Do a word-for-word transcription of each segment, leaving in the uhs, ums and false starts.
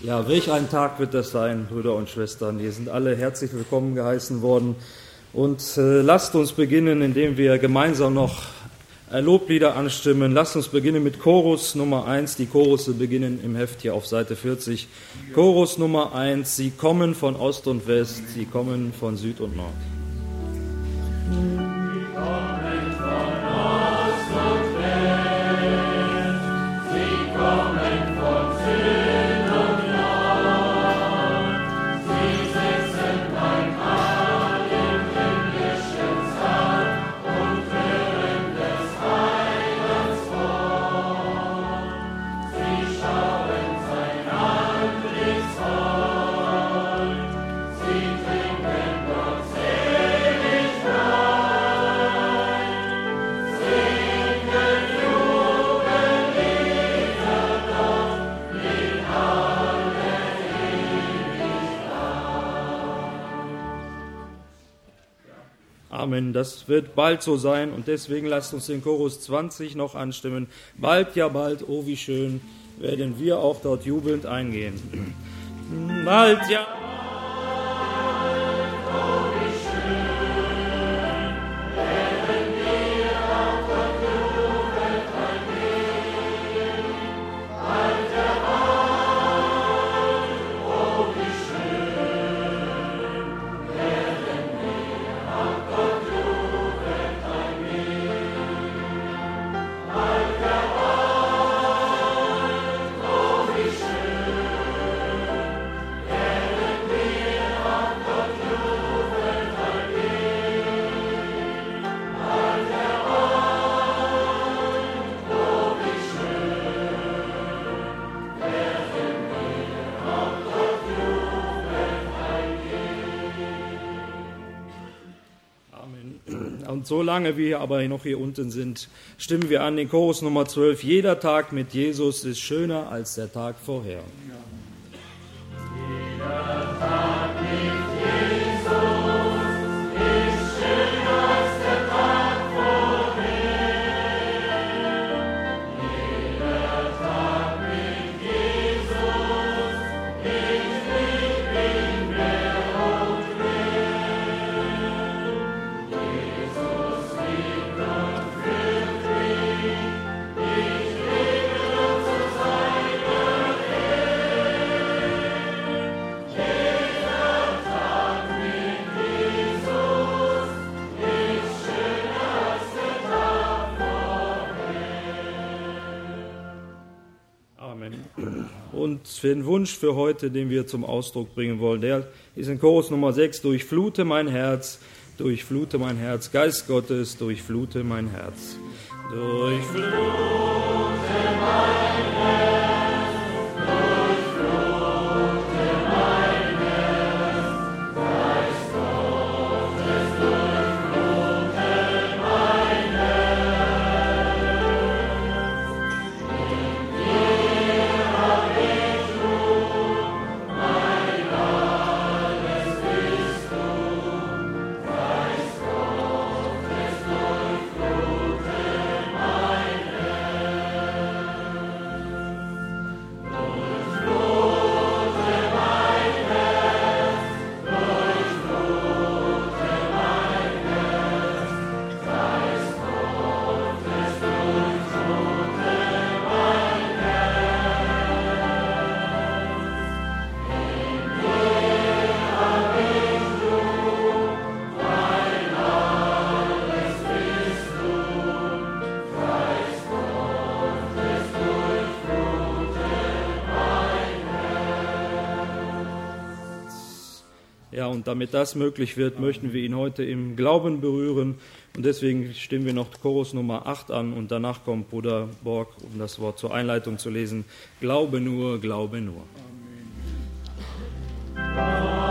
Ja, welch ein Tag wird das sein, Brüder und Schwestern. Wir sind alle herzlich willkommen geheißen worden. Und äh, lasst uns beginnen, indem wir gemeinsam noch Loblieder anstimmen. Lasst uns beginnen mit Chorus Nummer eins. Die Chorusse beginnen im Heft hier auf Seite vierzig. Chorus Nummer eins. Sie kommen von Ost und West, sie kommen von Süd und Nord. Amen. Das wird bald so sein und deswegen lasst uns den Chorus zwanzig noch anstimmen. Bald, ja bald, oh wie schön, werden wir auch dort jubelnd eingehen. Bald, ja Und solange wir aber noch hier unten sind, stimmen wir an den Chorus Nummer zwölf. Jeder Tag mit Jesus ist schöner als der Tag vorher. Jeder Tag mit Jesus ist schöner als der Tag vorher. Jeder Tag mit Jesus ist nicht mehr und Und für den Wunsch für heute, den wir zum Ausdruck bringen wollen, der ist in Chorus Nummer sechs. Durchflute mein Herz, durchflute mein Herz, Geist Gottes, durchflute mein Herz. Durchflute mein Herz, durchflute mein Herz, Geist Gottes, durchflute mein Herz. In dir hab ich Ruhe, mein alles bist du, Geist Gottes, durchflute mein Ja, und damit das möglich wird, möchten wir ihn heute im Glauben berühren. Und deswegen stimmen wir noch Chorus Nummer acht an und danach kommt Bruder Borg, um das Wort zur Einleitung zu lesen. Glaube nur, glaube nur. Amen.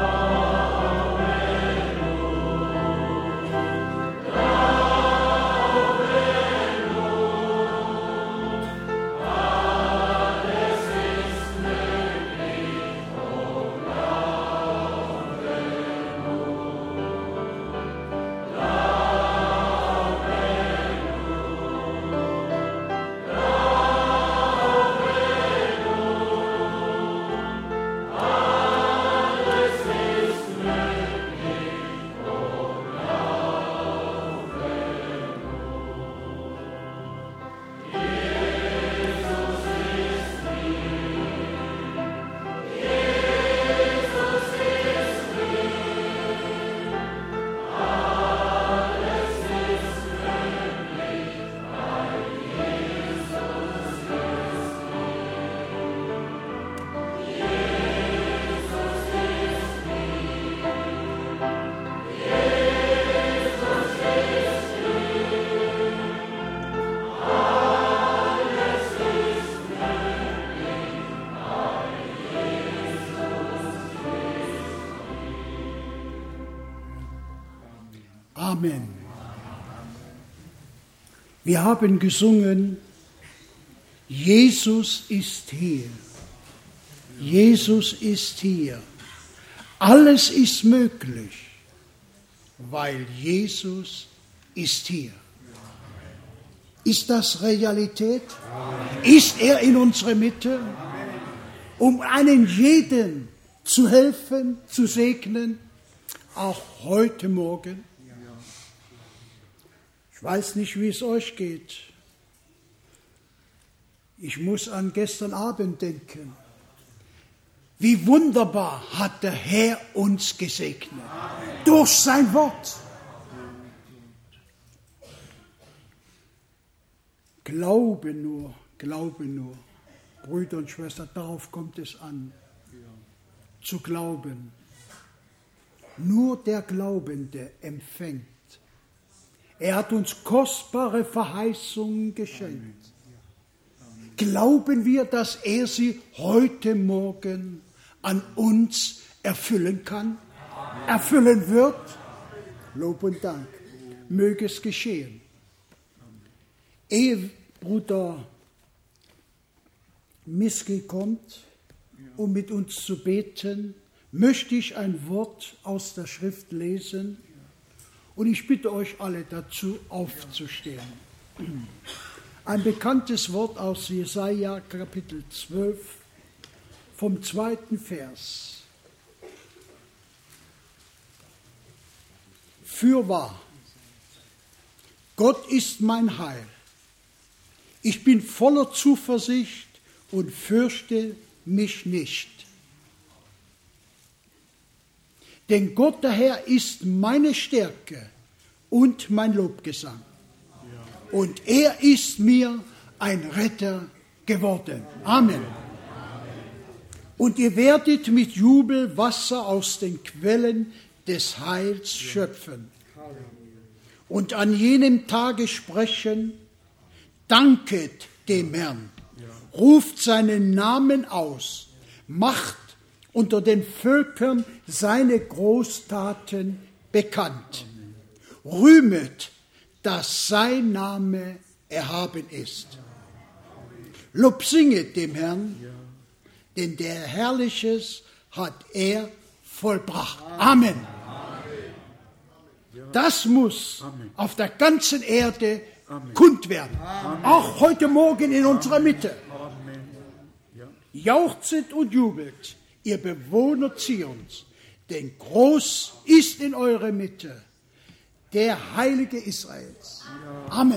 Amen. Wir haben gesungen, Jesus ist hier. Jesus ist hier. Alles ist möglich, weil Jesus ist hier. Ist das Realität? Ist er in unserer Mitte? Um einen jeden zu helfen, zu segnen, auch heute Morgen. Ich weiß nicht, wie es euch geht. Ich muss an gestern Abend denken. Wie wunderbar hat der Herr uns gesegnet. Durch sein Wort. Glaube nur, glaube nur. Brüder und Schwestern, darauf kommt es an. Zu glauben. Nur der Glaubende empfängt. Er hat uns kostbare Verheißungen geschenkt. Glauben wir, dass er sie heute Morgen an uns erfüllen kann, erfüllen wird? Lob und Dank. Möge es geschehen. Ehe Bruder Miski kommt, um mit uns zu beten, möchte ich ein Wort aus der Schrift lesen und ich bitte euch alle dazu aufzustehen. Ein bekanntes Wort aus Jesaja Kapitel zwölf vom zweiten Vers. Fürwahr, Gott ist mein Heil. Ich bin voller Zuversicht und fürchte mich nicht. Denn Gott der Herr ist meine Stärke und mein Lobgesang. Und er ist mir ein Retter geworden. Amen. Und ihr werdet mit Jubel Wasser aus den Quellen des Heils schöpfen. Und an jenem Tage sprechen, danket dem Herrn, ruft seinen Namen aus, macht unter den Völkern seine Großtaten bekannt. Rühmet, dass sein Name erhaben ist. Lobsinget dem Herrn, denn der Herrliches hat er vollbracht. Amen. Das muss auf der ganzen Erde kund werden. Auch heute Morgen in unserer Mitte. Jauchzet und jubelt, ihr Bewohner Zions, denn groß ist in eurer Mitte der Heilige Israels. Amen.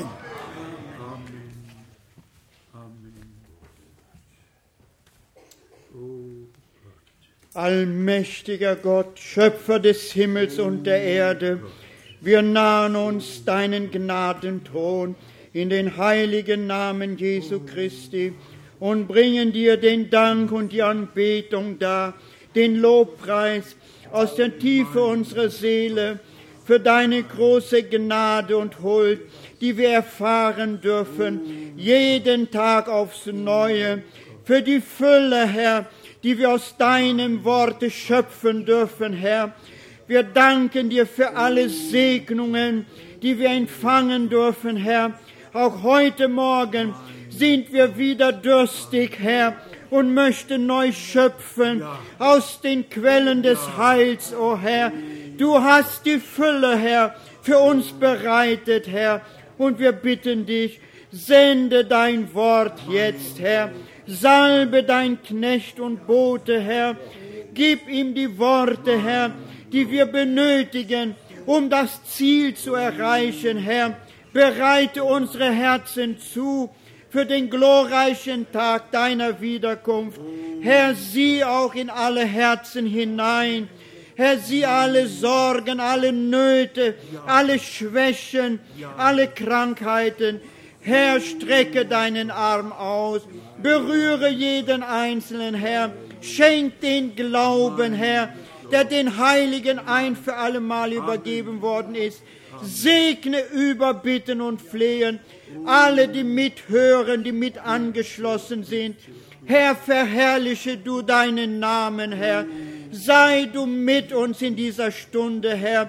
Allmächtiger Gott, Schöpfer des Himmels und der Erde, wir nahen uns deinen Gnadenthron in den heiligen Namen Jesu Christi und bringen dir den Dank und die Anbetung dar, den Lobpreis aus der Tiefe unserer Seele für deine große Gnade und Huld, die wir erfahren dürfen, jeden Tag aufs Neue, für die Fülle, Herr, die wir aus deinem Worte schöpfen dürfen, Herr. Wir danken dir für alle Segnungen, die wir empfangen dürfen, Herr. Auch heute Morgen sind wir wieder durstig, Herr, und möchten neu schöpfen aus den Quellen des Heils, o Herr. Du hast die Fülle, Herr, für uns bereitet, Herr, und wir bitten dich, sende dein Wort jetzt, Herr. Salbe dein Knecht und Bote, Herr. Gib ihm die Worte, Herr, die wir benötigen, um das Ziel zu erreichen, Herr. Bereite unsere Herzen zu für den glorreichen Tag deiner Wiederkunft. Herr, sieh auch in alle Herzen hinein. Herr, sieh alle Sorgen, alle Nöte, alle Schwächen, alle Krankheiten. Herr, strecke deinen Arm aus, berühre jeden Einzelnen, Herr, schenk den Glauben, Herr, der den Heiligen ein für allemal übergeben worden ist. Segne, überbitten und flehen alle, die mithören, die mit angeschlossen sind. Herr, verherrliche du deinen Namen, Herr. Sei du mit uns in dieser Stunde, Herr.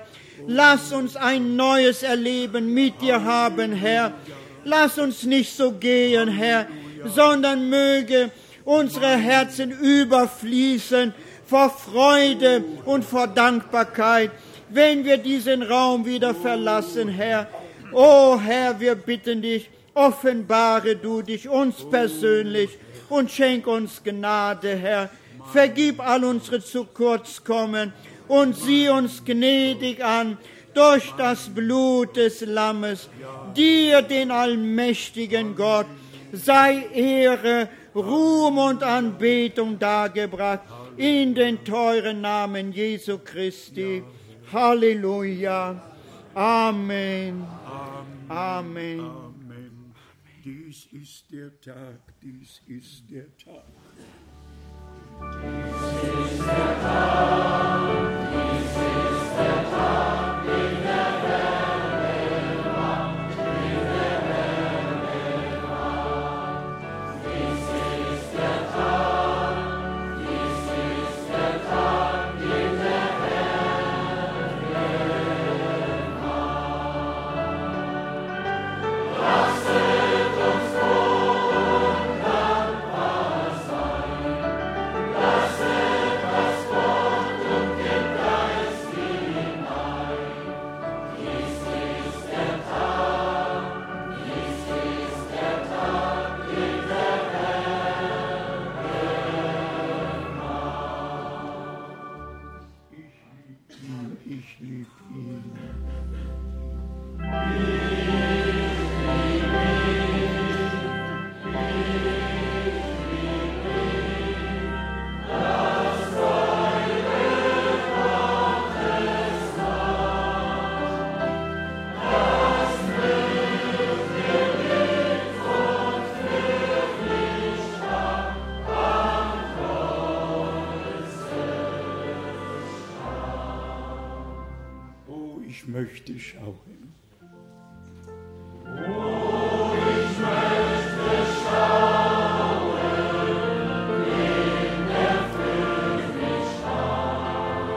Lass uns ein neues Erleben mit dir haben, Herr. Lass uns nicht so gehen, Herr, sondern möge unsere Herzen überfließen vor Freude und vor Dankbarkeit, wenn wir diesen Raum wieder verlassen, Herr. O Herr, wir bitten dich, offenbare du dich uns persönlich und schenk uns Gnade, Herr. Vergib all unsere zu kurz kommen und sieh uns gnädig an durch das Blut des Lammes. Dir, den allmächtigen Gott, sei Ehre, Ruhm und Anbetung dargebracht in den teuren Namen Jesu Christi. Halleluja. Amen. Amen. Amen. Dies ist der Tag, dies ist der Tag. Dies ist der Tag, dies ist der Tag, den der Herr gemacht, den der Herr gemacht. Dies ist der Tag, dies ist der Tag, den der Herr gemacht. Lasset uns froh und dankbar sein. Lasset das Wort und den Geist hinein. Dies ist der Tag, dies ist der Tag, den der Herr gemacht. Ich lieb ihn, ich lieb ihn. Oh, ich möchte schauen. Oh, ich möchte schauen, wen der König starb.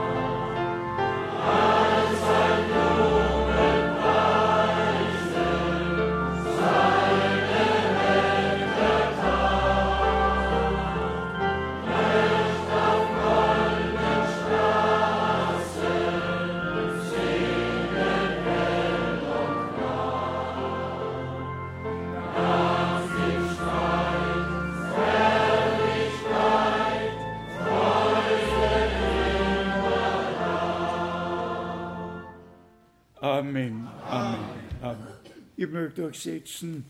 Als ein Blumen preisen, seine Hände tat. Nicht auf goldenen Straßen singen hell und klar. Ganz im Streit, Herrlichkeit, Freude immer da. Amen, Amen, Amen. Ihr mögt euch setzen.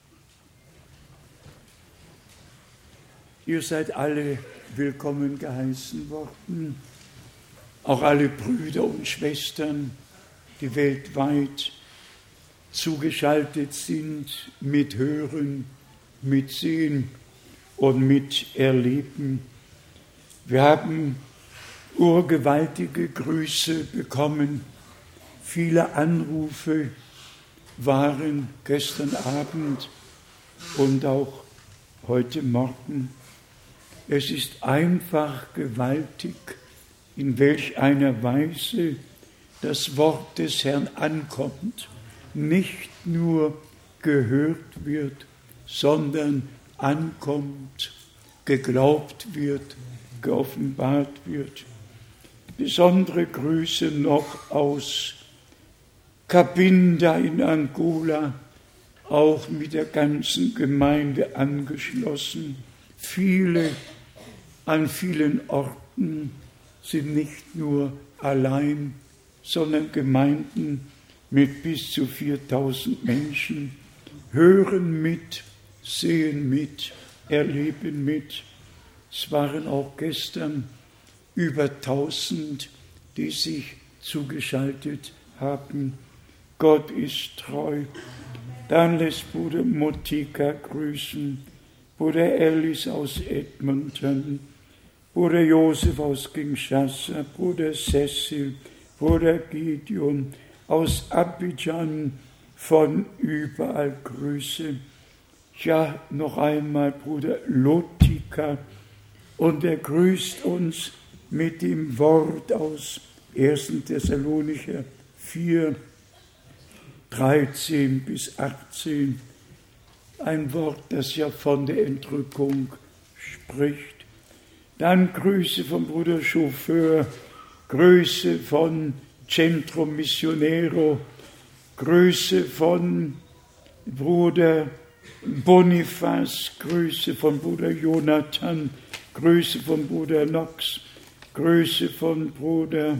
Ihr seid alle willkommen geheißen worden, auch alle Brüder und Schwestern, die weltweit zugeschaltet sind, mit Hören, mit Sehen und mit Erleben. Wir haben urgewaltige Grüße bekommen. Viele Anrufe waren gestern Abend und auch heute Morgen. Es ist einfach gewaltig, in welch einer Weise das Wort des Herrn ankommt, nicht nur gehört wird, sondern ankommt, geglaubt wird, geoffenbart wird. Besondere Grüße noch aus Cabinda in Angola, auch mit der ganzen Gemeinde angeschlossen. Viele an vielen Orten sind nicht nur allein, sondern Gemeinden mit bis zu viertausend Menschen, hören mit, sehen mit, erleben mit. Es waren auch gestern über tausend, die sich zugeschaltet haben. Gott ist treu. Dann lässt Bruder Motika grüßen, Bruder Ellis aus Edmonton, Bruder Josef aus Kinshasa, Bruder Cecil, Bruder Gideon aus Abidjan, von überall Grüße. Ja, noch einmal Bruder Lotika, und er grüßt uns mit dem Wort aus ersten Thessalonicher vier, dreizehn bis achtzehn. Ein Wort, das ja von der Entrückung spricht. Dann Grüße vom Bruder Chauffeur, Grüße von Centro Missionero, Grüße von Bruder Bonifaz, Grüße von Bruder Jonathan, Grüße von Bruder Knox, Grüße von Bruder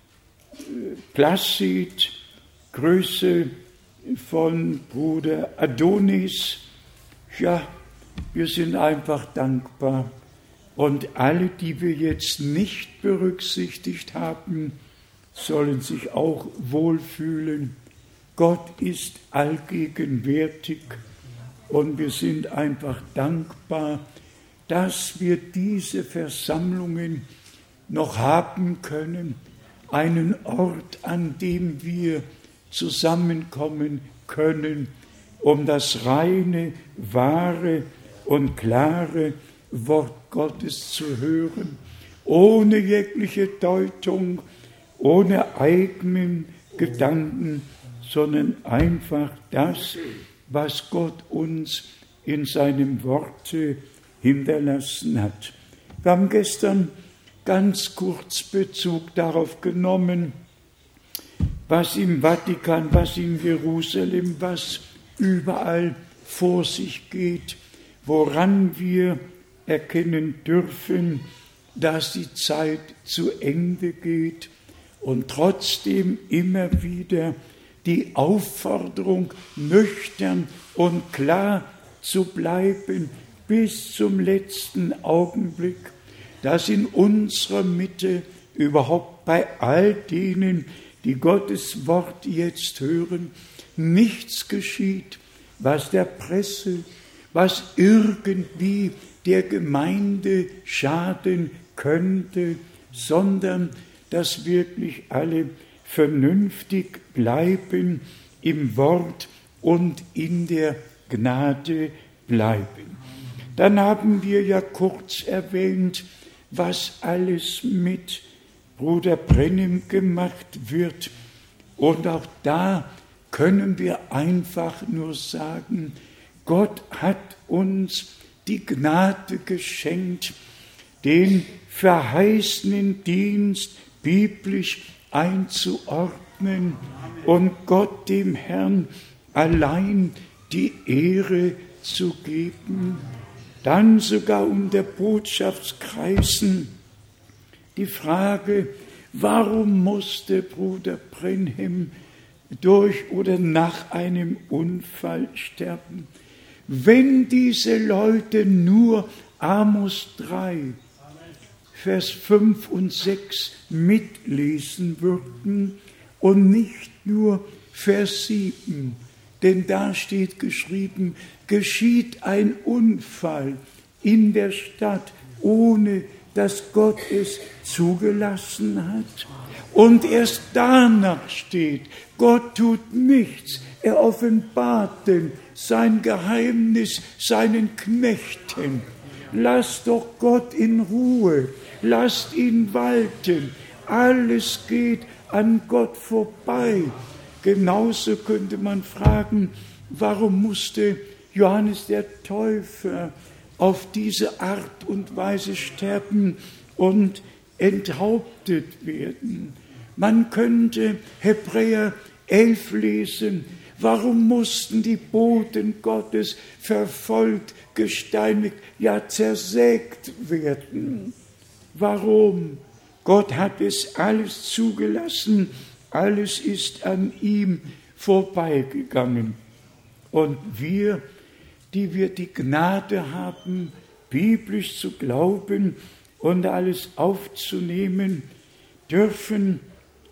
Placid, Grüße von Bruder Adonis. Ja, wir sind einfach dankbar. Und alle, die wir jetzt nicht berücksichtigt haben, sollen sich auch wohlfühlen. Gott ist allgegenwärtig und wir sind einfach dankbar, dass wir diese Versammlungen noch haben können, einen Ort, an dem wir zusammenkommen können, um das reine, wahre und klare Wort Gottes zu hören, ohne jegliche Deutung, ohne eigenen Gedanken, sondern einfach das, was Gott uns in seinem Worte hinterlassen hat. Wir haben gestern ganz kurz Bezug darauf genommen, was im Vatikan, was in Jerusalem, was überall vor sich geht, woran wir erkennen dürfen, dass die Zeit zu Ende geht und trotzdem immer wieder die Aufforderung, nüchtern und klar zu bleiben bis zum letzten Augenblick, dass in unserer Mitte überhaupt bei all denen, die Gottes Wort jetzt hören, nichts geschieht, was der Presse, was irgendwie der Gemeinde schaden könnte, sondern dass wirklich alle vernünftig bleiben im Wort und in der Gnade bleiben. Dann haben wir ja kurz erwähnt, was alles mit Bruder Brennim gemacht wird. Und auch da können wir einfach nur sagen, Gott hat uns die Gnade geschenkt, den verheißenen Dienst biblisch einzuordnen und Gott dem Herrn allein die Ehre zu geben. Dann sogar unter Botschaftskreisen die Frage, warum musste Bruder Brenhem durch oder nach einem Unfall sterben? Wenn diese Leute nur Amos drei, Vers fünf und sechs mitlesen würden und nicht nur Vers sieben, denn da steht geschrieben, geschieht ein Unfall in der Stadt, ohne dass Gott es zugelassen hat. Und erst danach steht, Gott tut nichts, er offenbart denn sein Geheimnis seinen Knechten. Lasst doch Gott in Ruhe, lasst ihn walten, alles geht an Gott vorbei. Genauso könnte man fragen, warum musste Johannes der Täufer auf diese Art und Weise sterben und enthauptet werden? Man könnte Hebräer elf lesen, warum mussten die Boten Gottes verfolgt, gesteinigt, ja zersägt werden? Warum? Gott hat es alles zugelassen, alles ist an ihm vorbeigegangen. Und wir, die wir die Gnade haben, biblisch zu glauben und alles aufzunehmen, dürfen,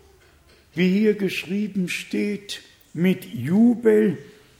wie hier geschrieben steht, mit Jubel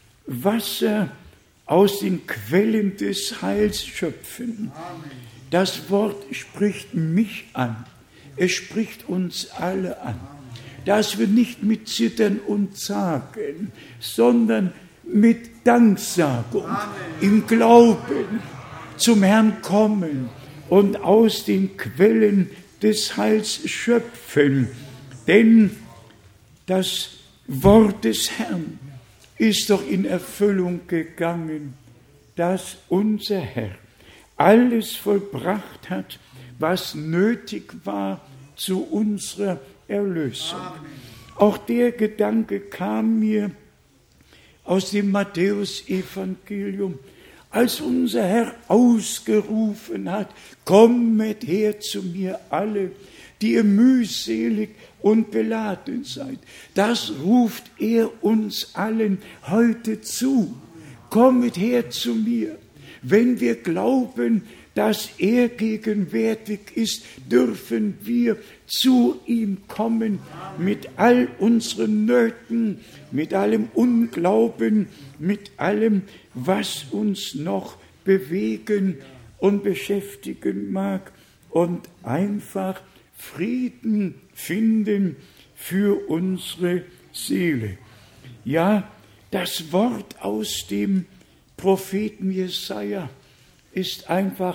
Wasser aus den Quellen des Heils schöpfen. Amen. Das Wort spricht mich an, es spricht uns alle an, dass wir nicht mit Zittern und Zagen, sondern mit Danksagung, Amen, im Glauben zum Herrn kommen und aus den Quellen des Heils schöpfen. Denn das Wort des Herrn ist doch in Erfüllung gegangen, dass unser Herr alles vollbracht hat, was nötig war zu unserer Erlösung. Auch der Gedanke kam mir aus dem Matthäus-Evangelium, als unser Herr ausgerufen hat, kommet her zu mir alle, die ihr mühselig und beladen seid. Das ruft er uns allen heute zu. Kommet her zu mir. Wenn wir glauben, dass er gegenwärtig ist, dürfen wir zu ihm kommen mit all unseren Nöten, mit allem Unglauben, mit allem, was uns noch bewegen und beschäftigen mag, und einfach Frieden finden für unsere Seele. Ja, das Wort aus dem Propheten Jesaja ist einfach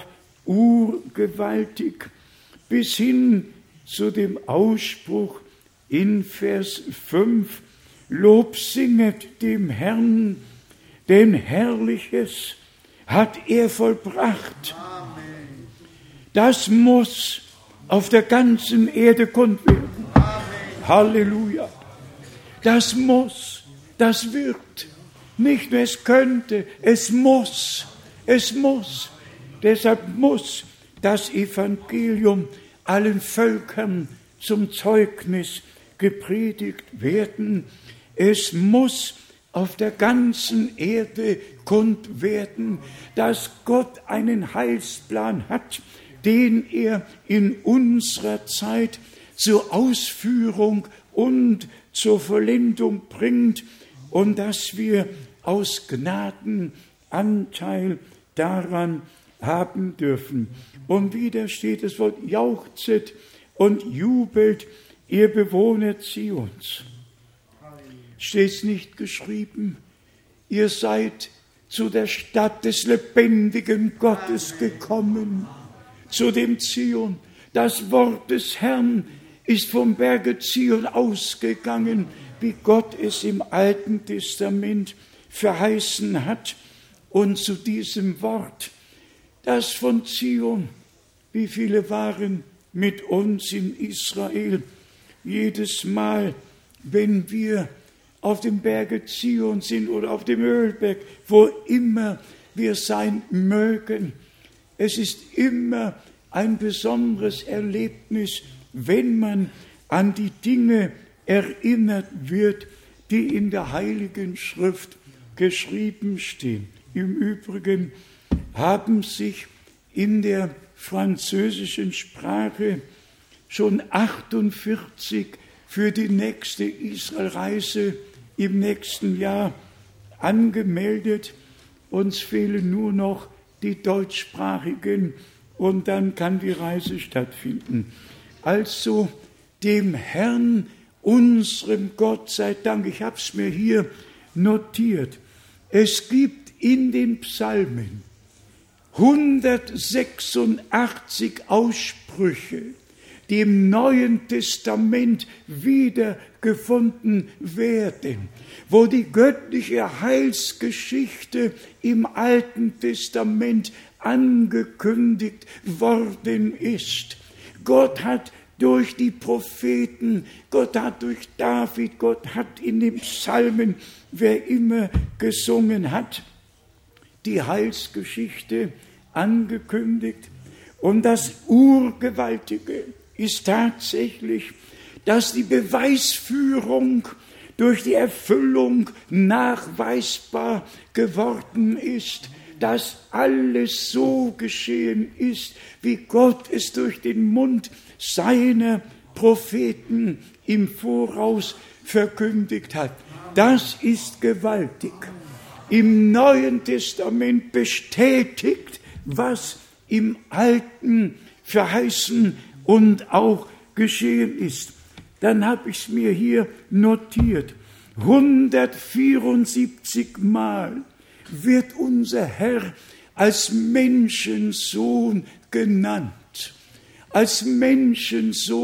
urgewaltig, bis hin zu dem Ausspruch in Vers fünf, Lob singet dem Herrn, denn Herrliches hat er vollbracht. Amen. Das muss auf der ganzen Erde kund werden. Amen. Halleluja. Das muss, das wird. Nicht nur es könnte, es muss, es muss. Deshalb muss das Evangelium allen Völkern zum Zeugnis gepredigt werden. Es muss auf der ganzen Erde kund werden, dass Gott einen Heilsplan hat, den er in unserer Zeit zur Ausführung und zur Vollendung bringt, und dass wir aus Gnaden Anteil daran haben dürfen. Und wieder steht das Wort, jauchzet und jubelt, ihr Bewohner Zions. Steht es nicht geschrieben, ihr seid zu der Stadt des lebendigen Gottes gekommen, zu dem Zion. Das Wort des Herrn ist vom Berge Zion ausgegangen, wie Gott es im Alten Testament verheißen hat. Und zu diesem Wort, das von Zion, wie viele waren mit uns in Israel, jedes Mal, wenn wir auf dem Berge Zion sind oder auf dem Ölberg, wo immer wir sein mögen. Es ist immer ein besonderes Erlebnis, wenn man an die Dinge erinnert wird, die in der Heiligen Schrift geschrieben stehen. Im Übrigen haben sich in der französischen Sprache schon achtundvierzig für die nächste Israelreise im nächsten Jahr angemeldet. Uns fehlen nur noch die deutschsprachigen, und dann kann die Reise stattfinden. Also dem Herrn, unserem Gott sei Dank, ich habe es mir hier notiert, es gibt in den Psalmen hundertsechsundachtzig Aussprüche, die im Neuen Testament wiedergefunden werden, wo die göttliche Heilsgeschichte im Alten Testament angekündigt worden ist. Gott hat durch die Propheten, Gott hat durch David, Gott hat in den Psalmen, wer immer gesungen hat, die Heilsgeschichte angekündigt. Und das Urgewaltige ist tatsächlich, dass die Beweisführung durch die Erfüllung nachweisbar geworden ist, dass alles so geschehen ist, wie Gott es durch den Mund seiner Propheten im Voraus verkündigt hat. Das ist gewaltig. Im Neuen Testament bestätigt, was im Alten verheißen und auch geschehen ist. Dann habe ich es mir hier notiert. hundertvierundsiebzig Mal wird unser Herr als Menschensohn genannt, als Menschensohn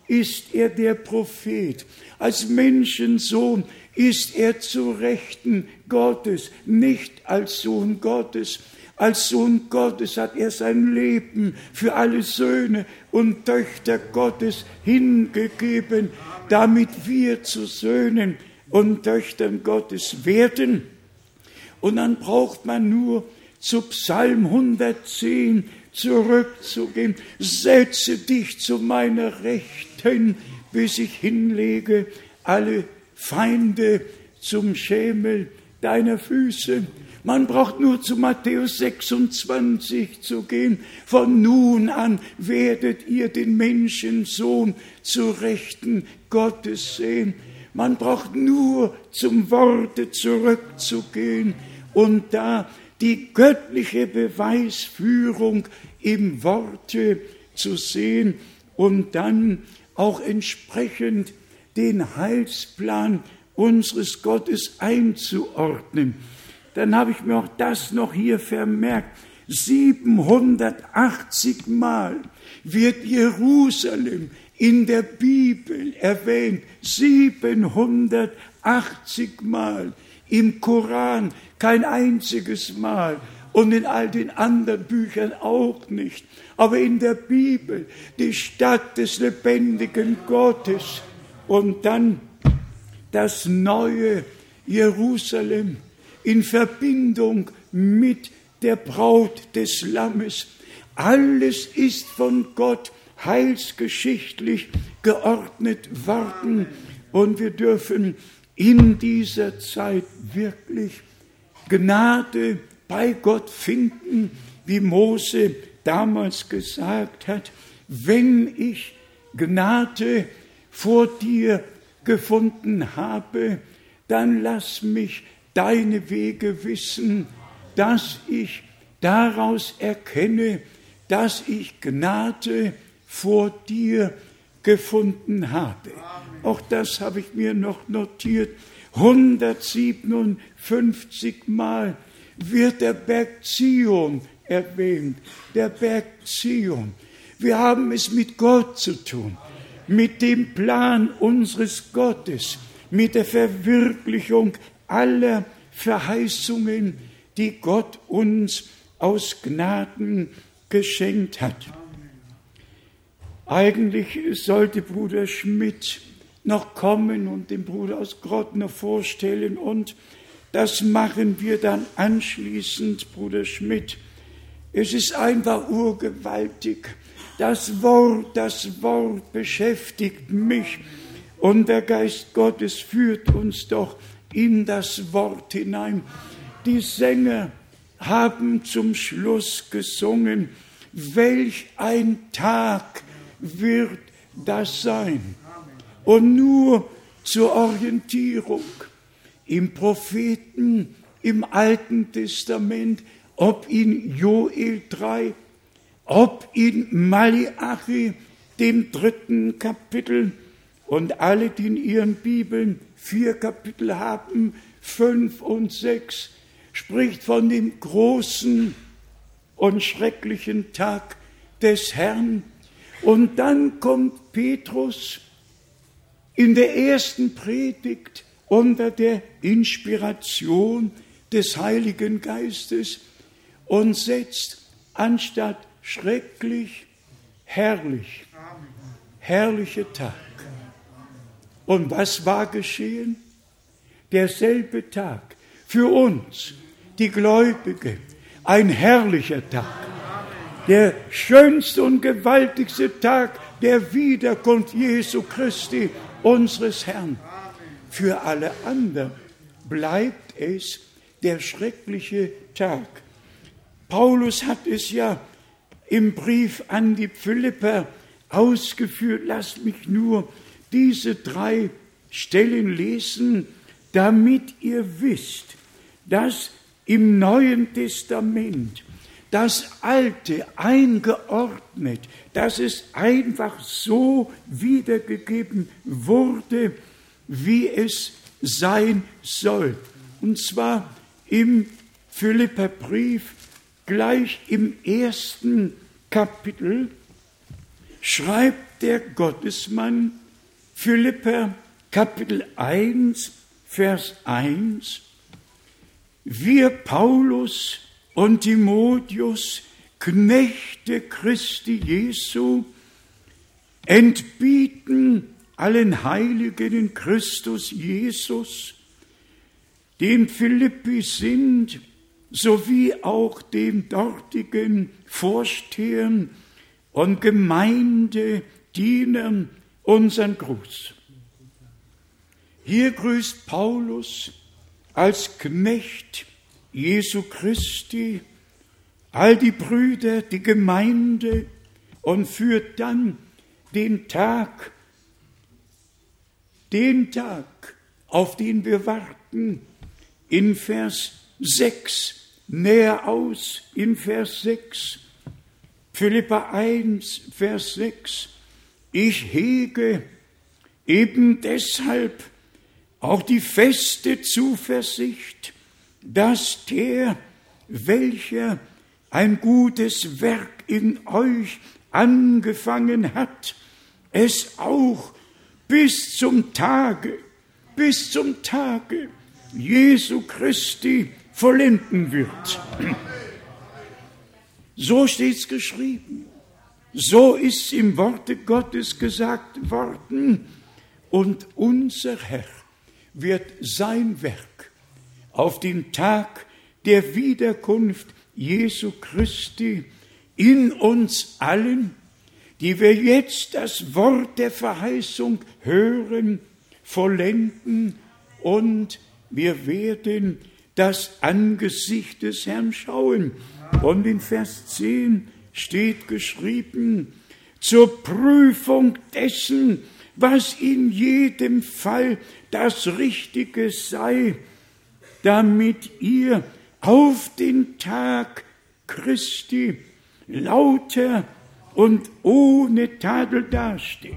ist er der Prophet. Als Menschensohn ist er zu Rechten Gottes, nicht als Sohn Gottes. Als Sohn Gottes hat er sein Leben für alle Söhne und Töchter Gottes hingegeben, damit wir zu Söhnen und Töchtern Gottes werden. Und dann braucht man nur zu Psalm hundertzehn zurückzugehen. Setze dich zu meiner Rechten, bis ich hinlege alle Feinde zum Schemel deiner Füße. Man braucht nur zu Matthäus sechsundzwanzig zu gehen. Von nun an werdet ihr den Menschensohn zu Rechten Gottes sehen. Man braucht nur zum Worte zurückzugehen und da die göttliche Beweisführung im Worte zu sehen und dann auch entsprechend den Heilsplan unseres Gottes einzuordnen. Dann habe ich mir auch das noch hier vermerkt. siebenhundertachtzig Mal wird Jerusalem in der Bibel erwähnt. siebenhundertachtzig Mal. Im Koran kein einziges Mal. Und in all den anderen Büchern auch nicht. Aber in der Bibel die Stadt des lebendigen Gottes. Und dann das neue Jerusalem in Verbindung mit der Braut des Lammes. Alles ist von Gott heilsgeschichtlich geordnet worden. Und wir dürfen in dieser Zeit wirklich Gnade bei Gott finden, wie Mose damals gesagt hat, wenn ich Gnade vor dir gefunden habe, dann lass mich deine Wege wissen, dass ich daraus erkenne, dass ich Gnade vor dir gefunden habe. Auch das habe ich mir noch notiert. hundertsiebenundfünfzig Mal wird der Berg Zion erwähnt. Der Berg Zion. Wir haben es mit Gott zu tun, mit dem Plan unseres Gottes, mit der Verwirklichung aller Verheißungen, die Gott uns aus Gnaden geschenkt hat. Eigentlich sollte Bruder Schmidt noch kommen und den Bruder aus Grotner vorstellen und das machen wir dann anschließend, Bruder Schmidt. Es ist einfach urgewaltig. Das Wort, das Wort beschäftigt mich und der Geist Gottes führt uns doch in das Wort hinein. Die Sänger haben zum Schluss gesungen, welch ein Tag wird das sein. Und nur zur Orientierung im Propheten, im Alten Testament, ob in Joel drei, ob in Maleachi, dem dritten Kapitel, und alle, die in ihren Bibeln vier Kapitel haben, fünf und sechs, spricht von dem großen und schrecklichen Tag des Herrn. Und dann kommt Petrus in der ersten Predigt unter der Inspiration des Heiligen Geistes und setzt anstatt schrecklich, herrlich, herrlicher Tag. Und was war geschehen? Derselbe Tag für uns, die Gläubige, ein herrlicher Tag. Der schönste und gewaltigste Tag der Wiederkunft Jesu Christi, unseres Herrn. Für alle anderen bleibt es der schreckliche Tag. Paulus hat es ja im Brief an die Philipper ausgeführt. Lasst mich nur diese drei Stellen lesen, damit ihr wisst, dass im Neuen Testament das Alte eingeordnet, dass es einfach so wiedergegeben wurde, wie es sein soll. Und zwar im Philipperbrief, gleich im ersten Kapitel, schreibt schreibt der Gottesmann, Philipper Kapitel eins, Vers eins, wir Paulus und Timotheus, Knechte Christi Jesu, entbieten allen Heiligen in Christus Jesus, die in Philippi sind, sowie auch dem dortigen Vorstehern und Gemeindedienern unseren Gruß. Hier grüßt Paulus als Knecht Jesu Christi all die Brüder, die Gemeinde und führt dann den Tag, den Tag, auf den wir warten, in Vers sechs näher aus, in Vers sechs, Philipper eins, Vers sechs, ich hege eben deshalb auch die feste Zuversicht, dass der, welcher ein gutes Werk in euch angefangen hat, es auch bis zum Tage, bis zum Tage Jesu Christi vollenden wird. So steht's geschrieben. So ist im Worte Gottes gesagt worden. Und unser Herr wird sein Werk auf den Tag der Wiederkunft Jesu Christi in uns allen, die wir jetzt das Wort der Verheißung hören, vollenden, und wir werden das Angesicht des Herrn schauen. Und in Vers zehn steht geschrieben, zur Prüfung dessen, was in jedem Fall das Richtige sei, damit ihr auf den Tag Christi lauter und ohne Tadel dasteht.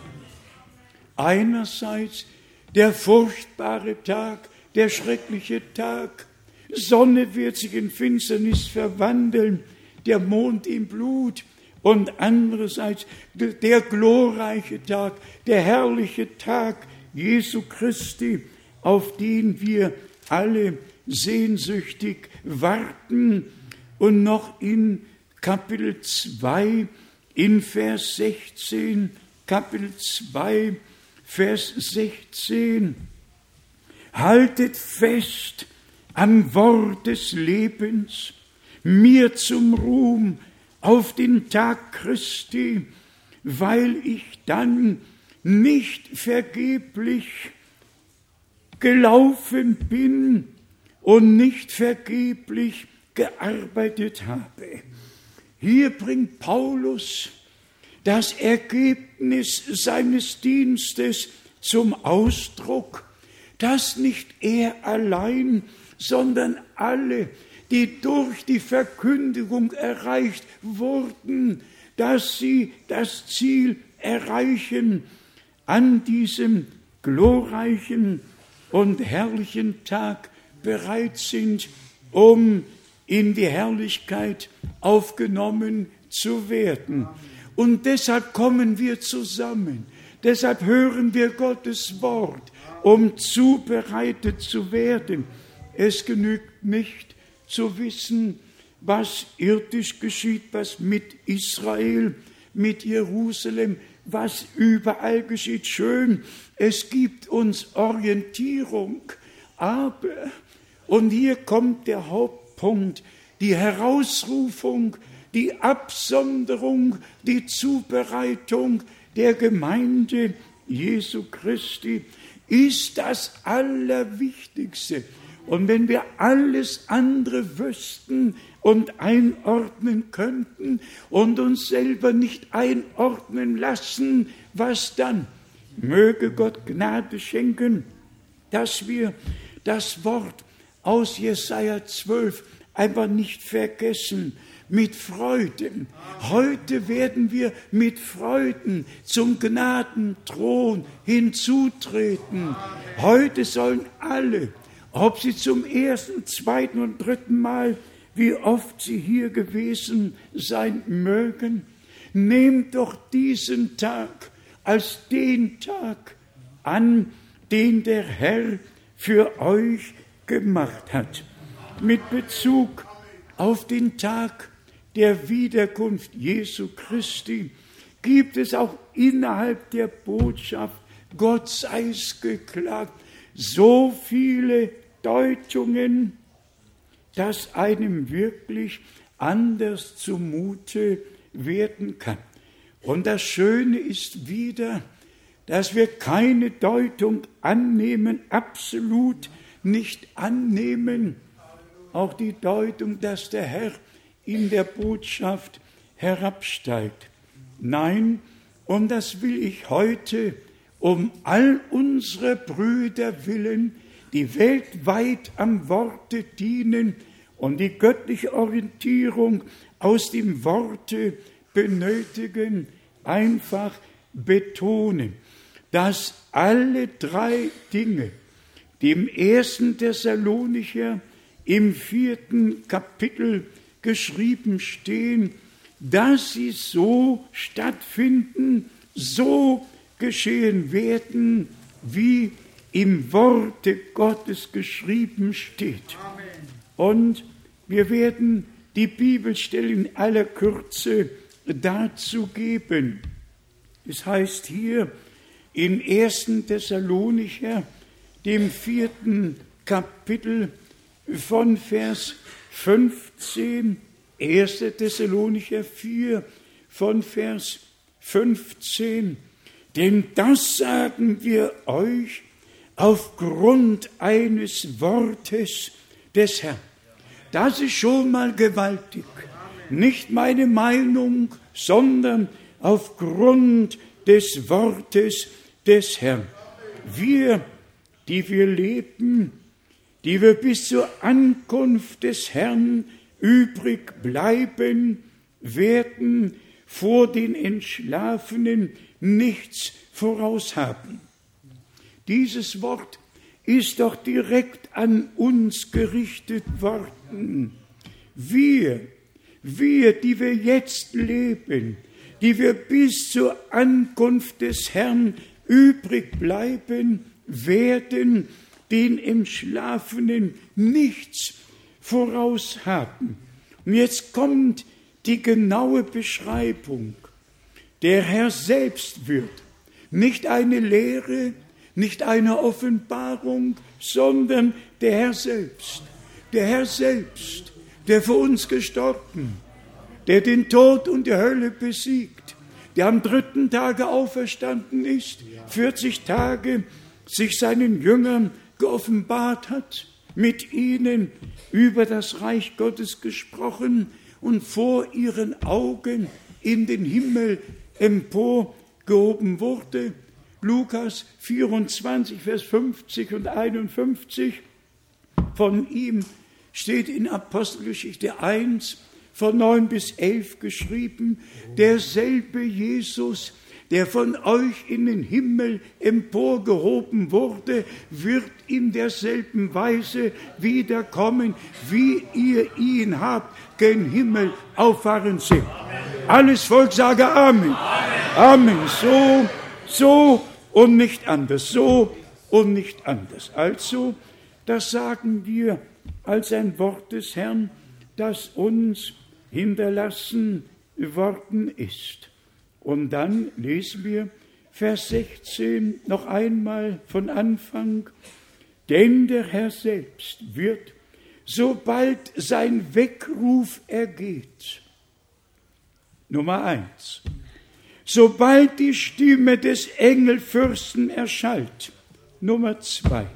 Einerseits der furchtbare Tag, der schreckliche Tag, Sonne wird sich in Finsternis verwandeln, der Mond in Blut, und andererseits der glorreiche Tag, der herrliche Tag Jesu Christi, auf den wir alle sehnsüchtig warten. Und noch in Kapitel zwei, in Vers sechzehn, Kapitel zwei, Vers sechzehn, haltet fest am Wort des Lebens, mir zum Ruhm auf den Tag Christi, weil ich dann nicht vergeblich gelaufen bin und nicht vergeblich gearbeitet habe. Hier bringt Paulus das Ergebnis seines Dienstes zum Ausdruck, dass nicht er allein, sondern alle, die durch die Verkündigung erreicht wurden, dass sie das Ziel erreichen, an diesem glorreichen und herrlichen Tag bereit sind, um in die Herrlichkeit aufgenommen zu werden. Und deshalb kommen wir zusammen, deshalb hören wir Gottes Wort, um zubereitet zu werden. Es genügt nicht zu wissen, was irdisch geschieht, was mit Israel, mit Jerusalem, was überall geschieht. Schön, es gibt uns Orientierung, aber, und hier kommt der Hauptpunkt, die Herausrufung, die Absonderung, die Zubereitung der Gemeinde Jesu Christi ist das Allerwichtigste. Und wenn wir alles andere wüssten und einordnen könnten und uns selber nicht einordnen lassen, was dann? Möge Gott Gnade schenken, dass wir das Wort aus Jesaja zwölf einfach nicht vergessen. Mit Freuden. Heute werden wir mit Freuden zum Gnadenthron hinzutreten. Heute sollen alle, ob sie zum ersten, zweiten und dritten Mal, wie oft sie hier gewesen sein mögen, nehmt doch diesen Tag als den Tag an, den der Herr für euch gemacht hat. Mit Bezug auf den Tag der Wiederkunft Jesu Christi gibt es auch innerhalb der Botschaft, Gott sei es geklagt, so viele Deutungen, dass einem wirklich anders zumute werden kann. Und das Schöne ist wieder, dass wir keine Deutung annehmen, absolut nicht annehmen. Auch die Deutung, dass der Herr in der Botschaft herabsteigt. Nein, und das will ich heute um all unsere Brüder willen, die weltweit am Worte dienen und die göttliche Orientierung aus dem Worte benötigen, einfach betonen, dass alle drei Dinge, die im ersten Thessalonicher im vierten Kapitel geschrieben stehen, dass sie so stattfinden, so geschehen werden, wie im Worte Gottes geschrieben steht. Amen. Und wir werden die Bibelstellen in aller Kürze dazu geben. Es heißt hier im ersten Thessalonicher, dem vierten Kapitel von Vers fünfzehn, erster Thessalonicher vier von Vers fünfzehn, denn das sagen wir euch aufgrund eines Wortes des Herrn. Das ist schon mal gewaltig. Nicht meine Meinung, sondern aufgrund des Wortes des Herrn. Wir, die wir leben, die wir bis zur Ankunft des Herrn übrig bleiben, werden vor den Entschlafenen nichts voraushaben. Dieses Wort ist doch direkt an uns gerichtet worden. Wir, wir, die wir jetzt leben, die wir bis zur Ankunft des Herrn übrig bleiben, werden den Entschlafenen nichts voraushaben. Und jetzt kommt die genaue Beschreibung. Der Herr selbst wird nicht eine Lehre, nicht eine Offenbarung, sondern der Herr selbst. Der Herr selbst, der für uns gestorben, der den Tod und die Hölle besiegt, der am dritten Tage auferstanden ist, vierzig Tage sich seinen Jüngern geoffenbart hat, mit ihnen über das Reich Gottes gesprochen und vor ihren Augen in den Himmel emporgehoben wurde. Lukas vierundzwanzig, Vers fünfzig und einundfünfzig. Von ihm steht in Apostelgeschichte eins, von neun bis elf geschrieben, derselbe Jesus, der von euch in den Himmel emporgehoben wurde, wird in derselben Weise wiederkommen, wie ihr ihn habt gen Himmel auffahren sehen. Alles Volk sage Amen. Amen. Amen. So, so und nicht anders. So und nicht anders. Also, das sagen wir als ein Wort des Herrn, das uns hinterlassen worden ist. Und dann lesen wir Vers sechzehn noch einmal von Anfang. Denn der Herr selbst wird, sobald sein Weckruf ergeht, Nummer eins, sobald die Stimme des Engelfürsten erschallt, Nummer zwei,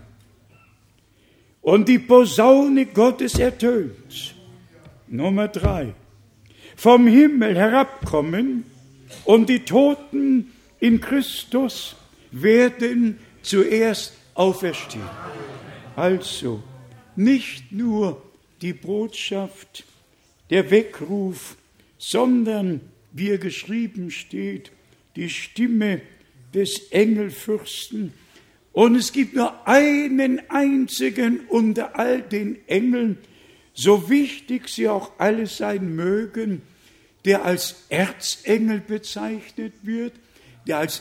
und die Posaune Gottes ertönt, Nummer drei, vom Himmel herabkommen und die Toten in Christus werden zuerst auferstehen. Also nicht nur die Botschaft, der Weckruf, sondern, wie er geschrieben steht, die Stimme des Engelfürsten. Und es gibt nur einen einzigen unter all den Engeln, so wichtig sie auch alle sein mögen, der als Erzengel bezeichnet wird, der als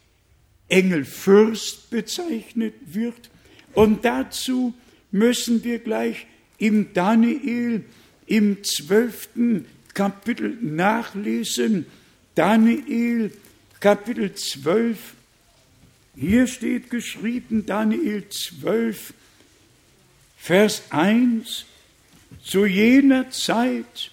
Engelfürst bezeichnet wird. Und dazu müssen wir gleich im Daniel im zwölften Kapitel nachlesen. Daniel Kapitel zwölf. Hier steht geschrieben, Daniel zwölf, Vers eins, zu jener Zeit,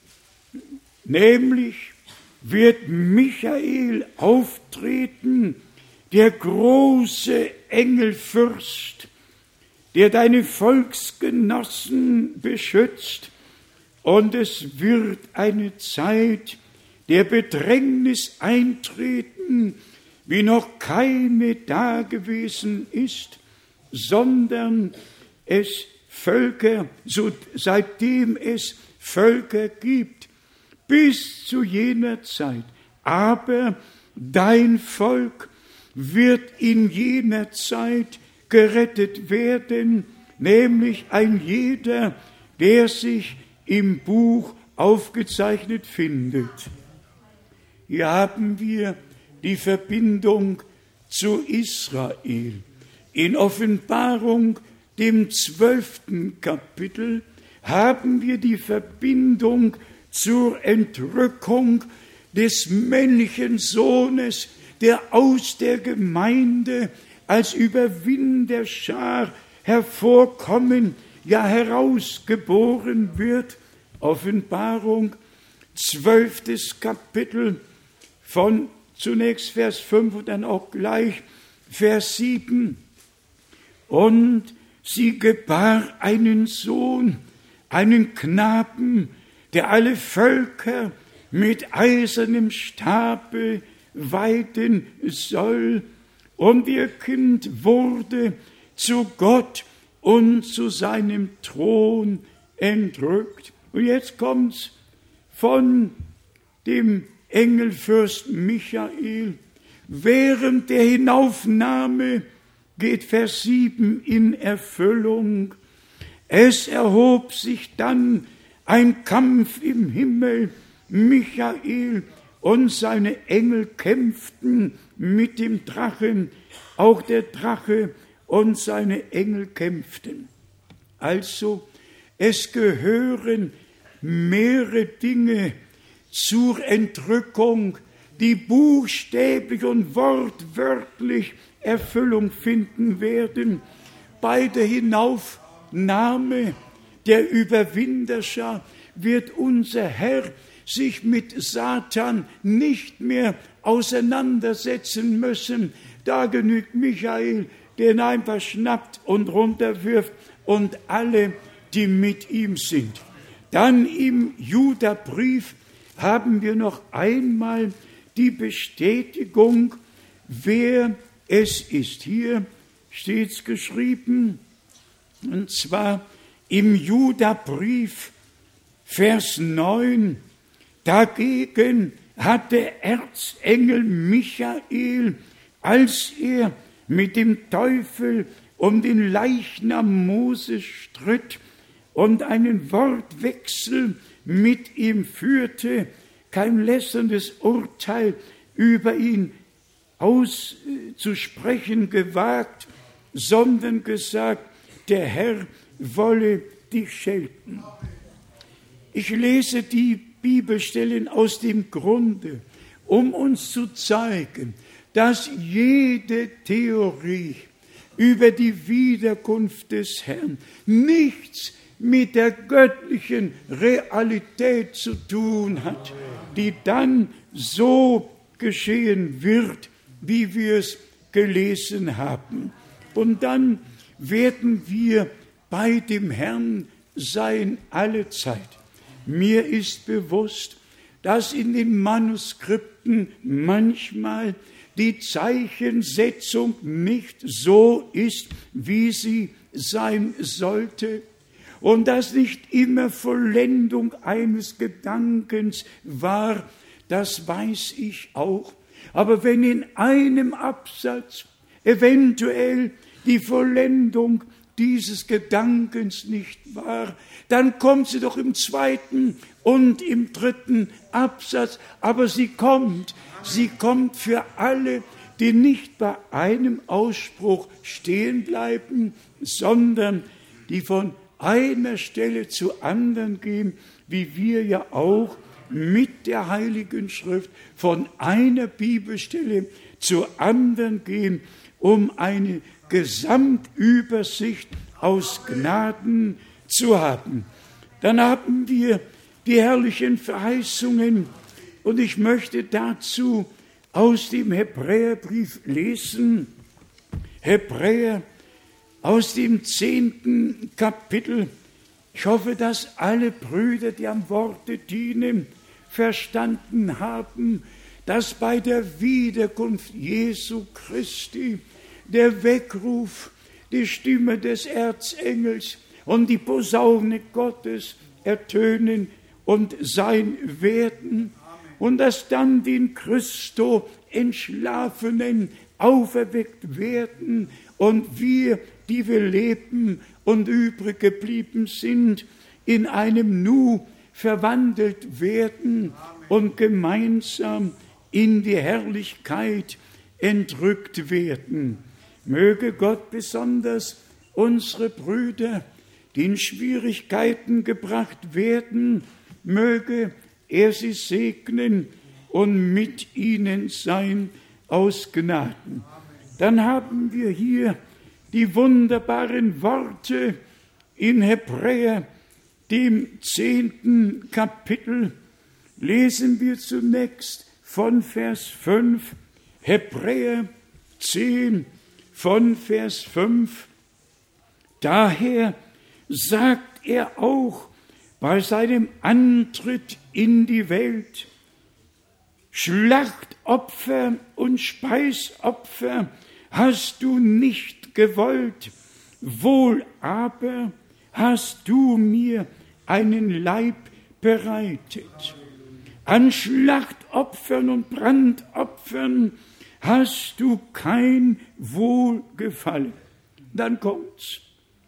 nämlich wird Michael auftreten, der große Engelfürst, der deine Volksgenossen beschützt, und es wird eine Zeit der Bedrängnis eintreten, wie noch keine da gewesen ist, sondern es Völker, so, seitdem es Völker gibt, bis zu jener Zeit. Aber dein Volk wird in jener Zeit gerettet werden, nämlich ein jeder, der sich im Buch aufgezeichnet findet. Hier haben wir die Verbindung zu Israel. In Offenbarung, dem zwölften Kapitel, haben wir die Verbindung zur Entrückung des männlichen Sohnes, der aus der Gemeinde als Überwinderschar hervorkommen, ja herausgeboren wird. Offenbarung, zwölftes Kapitel, von zunächst Vers fünf und dann auch gleich Vers sieben. Und sie gebar einen Sohn, einen Knaben, der alle Völker mit eisernem Stabe weiden soll. Und ihr Kind wurde zu Gott und zu seinem Thron entrückt. Und jetzt kommt's von dem Engelfürst Michael. Während der Hinaufnahme geht Vers sieben in Erfüllung. Es erhob sich dann ein Kampf im Himmel. Michael und seine Engel kämpften mit dem Drachen. Auch der Drache und seine Engel kämpften. Also, es gehören mehrere Dinge zur Entrückung, die buchstäblich und wortwörtlich Erfüllung finden werden. Bei der Hinaufnahme der Überwinderschar wird unser Herr sich mit Satan nicht mehr auseinandersetzen müssen. Da genügt Michael, der ihn einfach schnappt und runterwirft, und alle, die mit ihm sind. Dann im Judabrief haben wir noch einmal die Bestätigung, wer es ist. Hier steht es geschrieben, und zwar im Judabrief, Vers neun, dagegen hat der Erzengel Michael, als er mit dem Teufel um den Leichnam Mose stritt und einen Wortwechsel mit ihm führte, kein lästerndes Urteil über ihn auszusprechen gewagt, sondern gesagt, der Herr wolle dich schelten. Ich lese die Bibelstellen aus dem Grunde, um uns zu zeigen, dass jede Theorie über die Wiederkunft des Herrn nichts mit der göttlichen Realität zu tun hat, die dann so geschehen wird, wie wir es gelesen haben. Und dann werden wir bei dem Herrn sein alle Zeit. Mir ist bewusst, dass in den Manuskripten manchmal die Zeichensetzung nicht so ist, wie sie sein sollte, und dass nicht immer Vollendung eines Gedankens war, das weiß ich auch. Aber wenn in einem Absatz eventuell die Vollendung dieses Gedankens nicht wahr. Dann kommt sie doch im zweiten und im dritten Absatz. Aber sie kommt, sie kommt für alle, die nicht bei einem Ausspruch stehen bleiben, sondern die von einer Stelle zu anderen gehen, wie wir ja auch mit der Heiligen Schrift von einer Bibelstelle zur anderen gehen, um eine Gesamtübersicht aus Gnaden zu haben. Dann haben wir die herrlichen Verheißungen und ich möchte dazu aus dem Hebräerbrief lesen. Hebräer aus dem zehnten Kapitel. Ich hoffe, dass alle Brüder, die am Worte dienen, verstanden haben, dass bei der Wiederkunft Jesu Christi der Weckruf, die Stimme des Erzengels und die Posaune Gottes ertönen und sein werden und dass dann die in Christo Entschlafenen auferweckt werden und wir, die wir leben und übrig geblieben sind, in einem Nu verwandelt werden und gemeinsam in die Herrlichkeit entrückt werden. Möge Gott besonders unsere Brüder, die in Schwierigkeiten gebracht werden, möge er sie segnen und mit ihnen sein aus Gnaden. Dann haben wir hier die wunderbaren Worte in Hebräer, dem zehnten Kapitel. Lesen wir zunächst von Vers fünf, Hebräer zehn, von Vers fünf. Daher sagt er auch bei seinem Antritt in die Welt, Schlachtopfer und Speisopfer hast du nicht gewollt, wohl aber hast du mir einen Leib bereitet. An Schlachtopfern und Brandopfern hast du kein Wohlgefallen. Dann kommt's.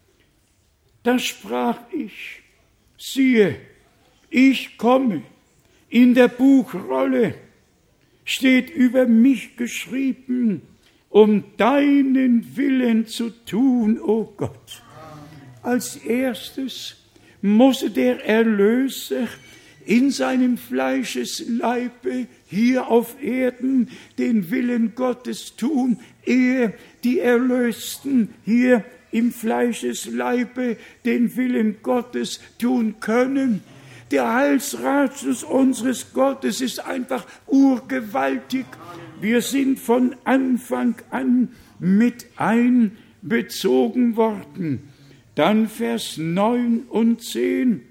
Da sprach ich, siehe, ich komme, in der Buchrolle steht über mich geschrieben, um deinen Willen zu tun, o Gott. Als erstes musste der Erlöser in seinem Fleischesleibe hier auf Erden den Willen Gottes tun, ehe die Erlösten hier im Fleischesleibe den Willen Gottes tun können. Der Heilsratschluss unseres Gottes ist einfach urgewaltig. Wir sind von Anfang an mit einbezogen worden. Dann Vers neun und zehn.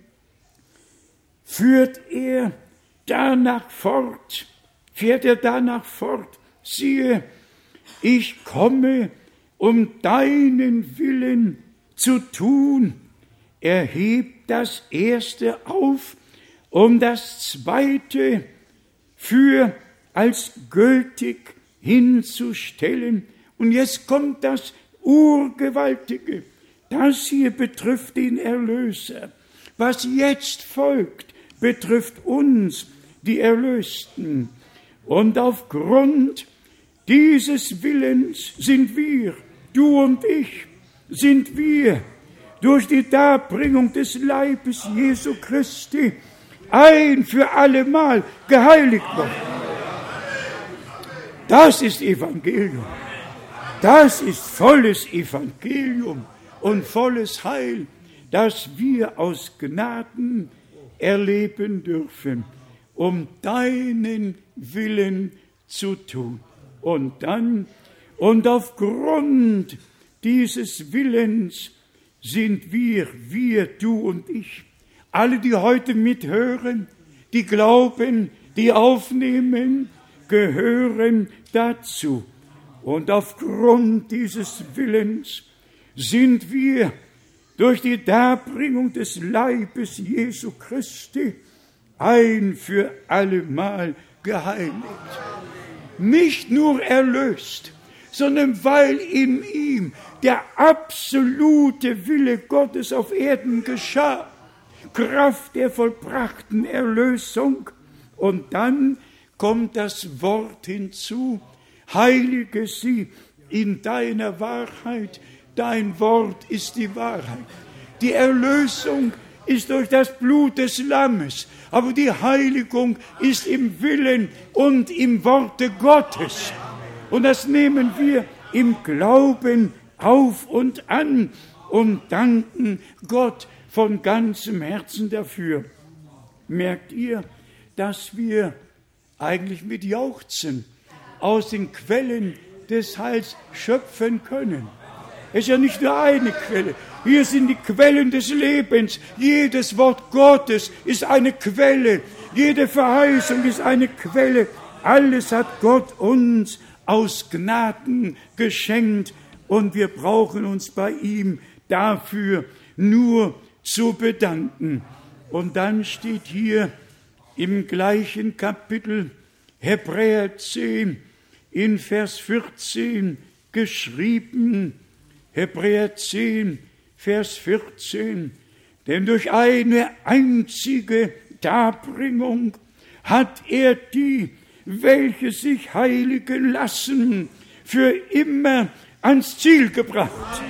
Führt er danach fort, fährt er danach fort, siehe, ich komme, um deinen Willen zu tun. Er hebt das Erste auf, um das Zweite für als gültig hinzustellen. Und jetzt kommt das Urgewaltige. Das hier betrifft den Erlöser. Was jetzt folgt, betrifft uns, die Erlösten. Und aufgrund dieses Willens sind wir, du und ich, sind wir durch die Darbringung des Leibes Jesu Christi ein für allemal geheiligt worden. Das ist Evangelium. Das ist volles Evangelium und volles Heil, das wir aus Gnaden erleben dürfen, um deinen Willen zu tun. Und dann, und aufgrund dieses Willens sind wir, wir, du und ich, alle, die heute mithören, die glauben, die aufnehmen, gehören dazu. Und aufgrund dieses Willens sind wir durch die Darbringung des Leibes Jesu Christi ein für allemal geheiligt. Nicht nur erlöst, sondern weil in ihm der absolute Wille Gottes auf Erden geschah. Kraft der vollbrachten Erlösung. Und dann kommt das Wort hinzu. Heilige sie in deiner Wahrheit. Dein Wort ist die Wahrheit. Die Erlösung ist durch das Blut des Lammes, aber die Heiligung ist im Willen und im Worte Gottes. Und das nehmen wir im Glauben auf und an und danken Gott von ganzem Herzen dafür. Merkt ihr, dass wir eigentlich mit Jauchzen aus den Quellen des Heils schöpfen können? Es ist ja nicht nur eine Quelle. Hier sind die Quellen des Lebens. Jedes Wort Gottes ist eine Quelle. Jede Verheißung ist eine Quelle. Alles hat Gott uns aus Gnaden geschenkt. Und wir brauchen uns bei ihm dafür nur zu bedanken. Und dann steht hier im gleichen Kapitel Hebräer zehn in Vers vierzehn geschrieben, Hebräer zehn, Vers vierzehn, denn durch eine einzige Darbringung hat er die, welche sich heiligen lassen, für immer ans Ziel gebracht.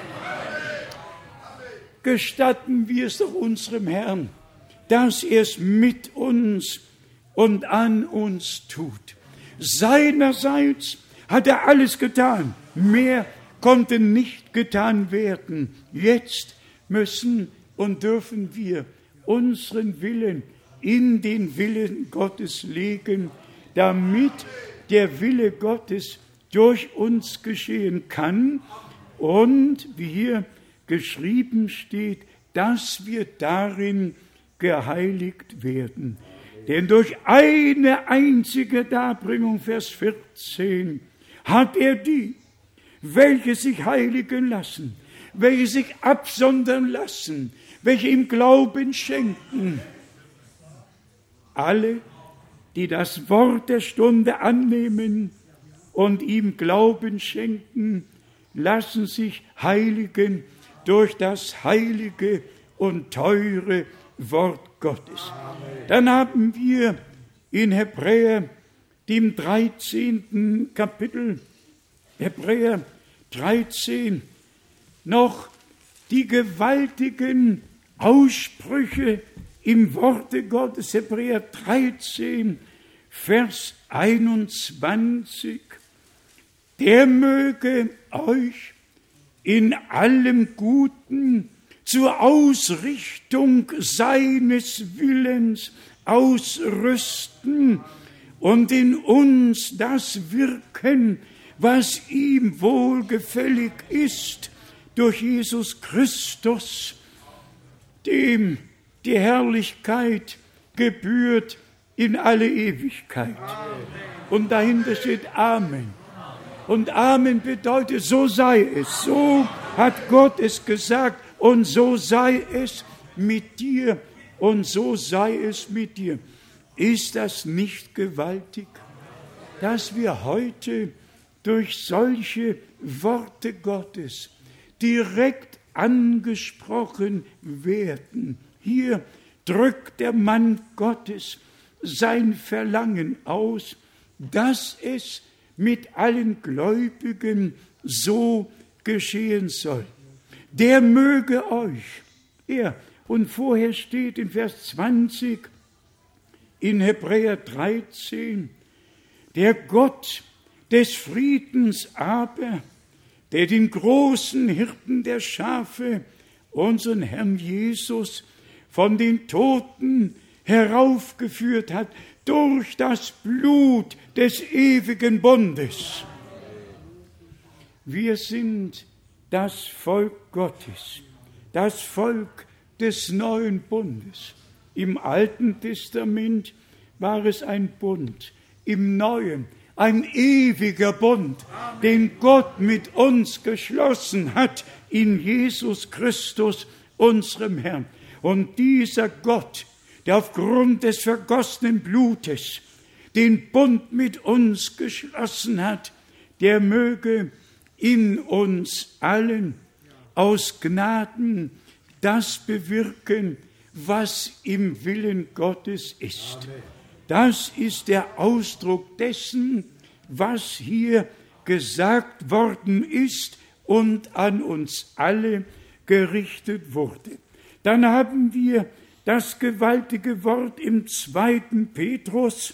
Gestatten wir es doch unserem Herrn, dass er es mit uns und an uns tut. Seinerseits hat er alles getan, mehr konnte nicht getan werden. Jetzt müssen und dürfen wir unseren Willen in den Willen Gottes legen, damit der Wille Gottes durch uns geschehen kann und, wie hier geschrieben steht, dass wir darin geheiligt werden. Denn durch eine einzige Darbringung, Vers vierzehn, hat er die, welche sich heiligen lassen, welche sich absondern lassen, welche ihm Glauben schenken. Alle, die das Wort der Stunde annehmen und ihm Glauben schenken, lassen sich heiligen durch das heilige und teure Wort Gottes. Dann haben wir in Hebräer, dem dreizehnten Kapitel, Hebräer dreizehn, noch die gewaltigen Aussprüche im Worte Gottes. Hebräer dreizehn, Vers einundzwanzig. Der möge euch in allem Guten zur Ausrichtung seines Willens ausrüsten und in uns das wirken, was ihm wohlgefällig ist, durch Jesus Christus, dem die Herrlichkeit gebührt in alle Ewigkeit. Und dahinter steht Amen. Und Amen bedeutet, so sei es, so hat Gott es gesagt und so sei es mit dir und so sei es mit dir. Ist das nicht gewaltig, dass wir heute durch solche Worte Gottes direkt angesprochen werden? Hier drückt der Mann Gottes sein Verlangen aus, dass es mit allen Gläubigen so geschehen soll. Der möge euch, er, und vorher steht in Vers zwanzig in Hebräer dreizehn, der Gott des Friedens aber, der den großen Hirten der Schafe, unseren Herrn Jesus, von den Toten heraufgeführt hat, durch das Blut des ewigen Bundes. Wir sind das Volk Gottes, das Volk des neuen Bundes. Im Alten Testament war es ein Bund, im Neuen ein ewiger Bund, den Gott mit uns geschlossen hat in Jesus Christus, unserem Herrn. Und dieser Gott, der aufgrund des vergossenen Blutes den Bund mit uns geschlossen hat, der möge in uns allen aus Gnaden das bewirken, was im Willen Gottes ist. Das ist der Ausdruck dessen, was hier gesagt worden ist und an uns alle gerichtet wurde. Dann haben wir das gewaltige Wort im zweiten Petrus,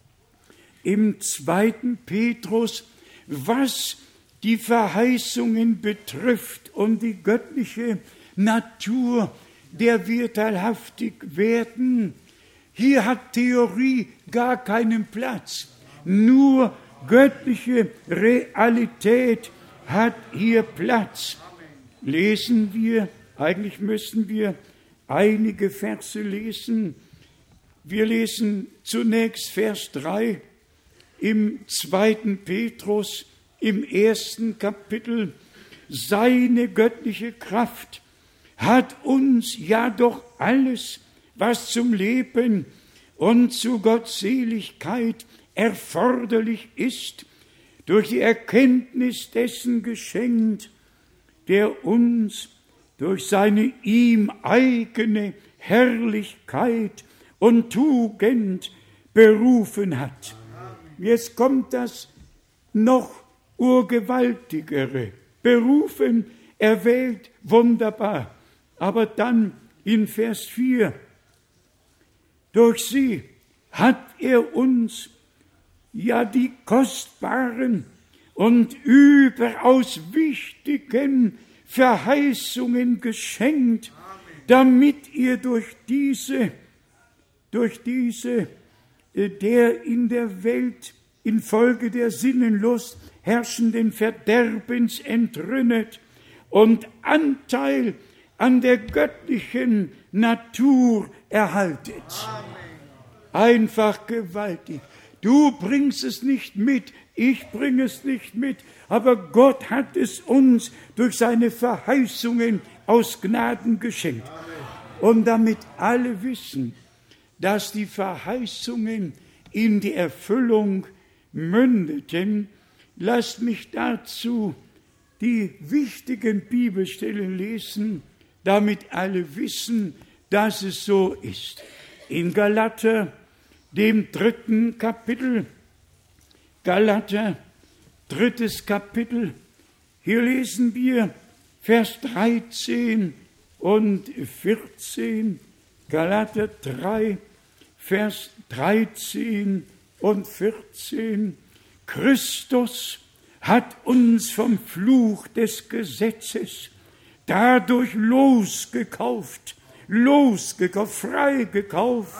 im zweiten Petrus, was die Verheißungen betrifft und die göttliche Natur, der wir teilhaftig werden. Hier hat Theorie gar keinen Platz. Nur göttliche Realität hat hier Platz. Lesen wir, eigentlich müssen wir einige Verse lesen. Wir lesen zunächst Vers drei im zweiten Petrus, im ersten Kapitel. Seine göttliche Kraft hat uns ja doch alles, was zum Leben und zu Gottseligkeit erforderlich ist, durch die Erkenntnis dessen geschenkt, der uns durch seine ihm eigene Herrlichkeit und Tugend berufen hat. Jetzt kommt das noch urgewaltigere. Berufen, erwählt, wunderbar. Aber dann in Vers vier, durch sie hat er uns ja die kostbaren und überaus wichtigen Verheißungen geschenkt, damit ihr durch diese, durch diese, der in der Welt infolge der Sinnenlust herrschenden Verderbens entrünnet und Anteil an der göttlichen Natur erhaltet. Einfach gewaltig. Du bringst es nicht mit, ich bringe es nicht mit, aber Gott hat es uns durch seine Verheißungen aus Gnaden geschenkt. Und damit alle wissen, dass die Verheißungen in die Erfüllung mündeten, lasst mich dazu die wichtigen Bibelstellen lesen, damit alle wissen, dass es so ist. In Galater, dem dritten Kapitel, Galater, drittes Kapitel, hier lesen wir Vers dreizehn und vierzehn, Galater drei, Vers dreizehn und vierzehn. Christus hat uns vom Fluch des Gesetzes dadurch losgekauft, losgekauft, freigekauft,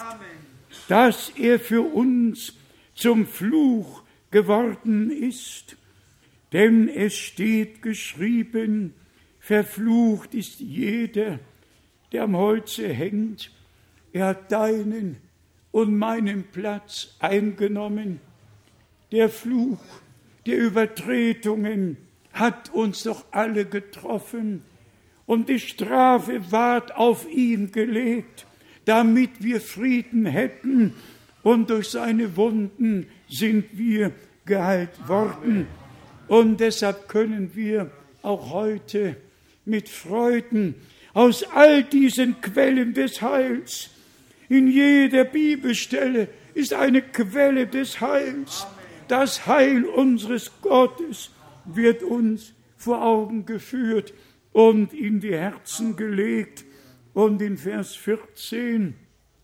dass er für uns zum Fluch geworden ist. Denn es steht geschrieben, verflucht ist jeder, der am Holze hängt. Er hat deinen und meinen Platz eingenommen. Der Fluch der Übertretungen hat uns doch alle getroffen und die Strafe ward auf ihn gelegt, damit wir Frieden hätten, und durch seine Wunden sind wir geheilt worden. Und deshalb können wir auch heute mit Freuden aus all diesen Quellen des Heils, in jeder Bibelstelle ist eine Quelle des Heils. Das Heil unseres Gottes wird uns vor Augen geführt und in die Herzen gelegt. Und in Vers vierzehn,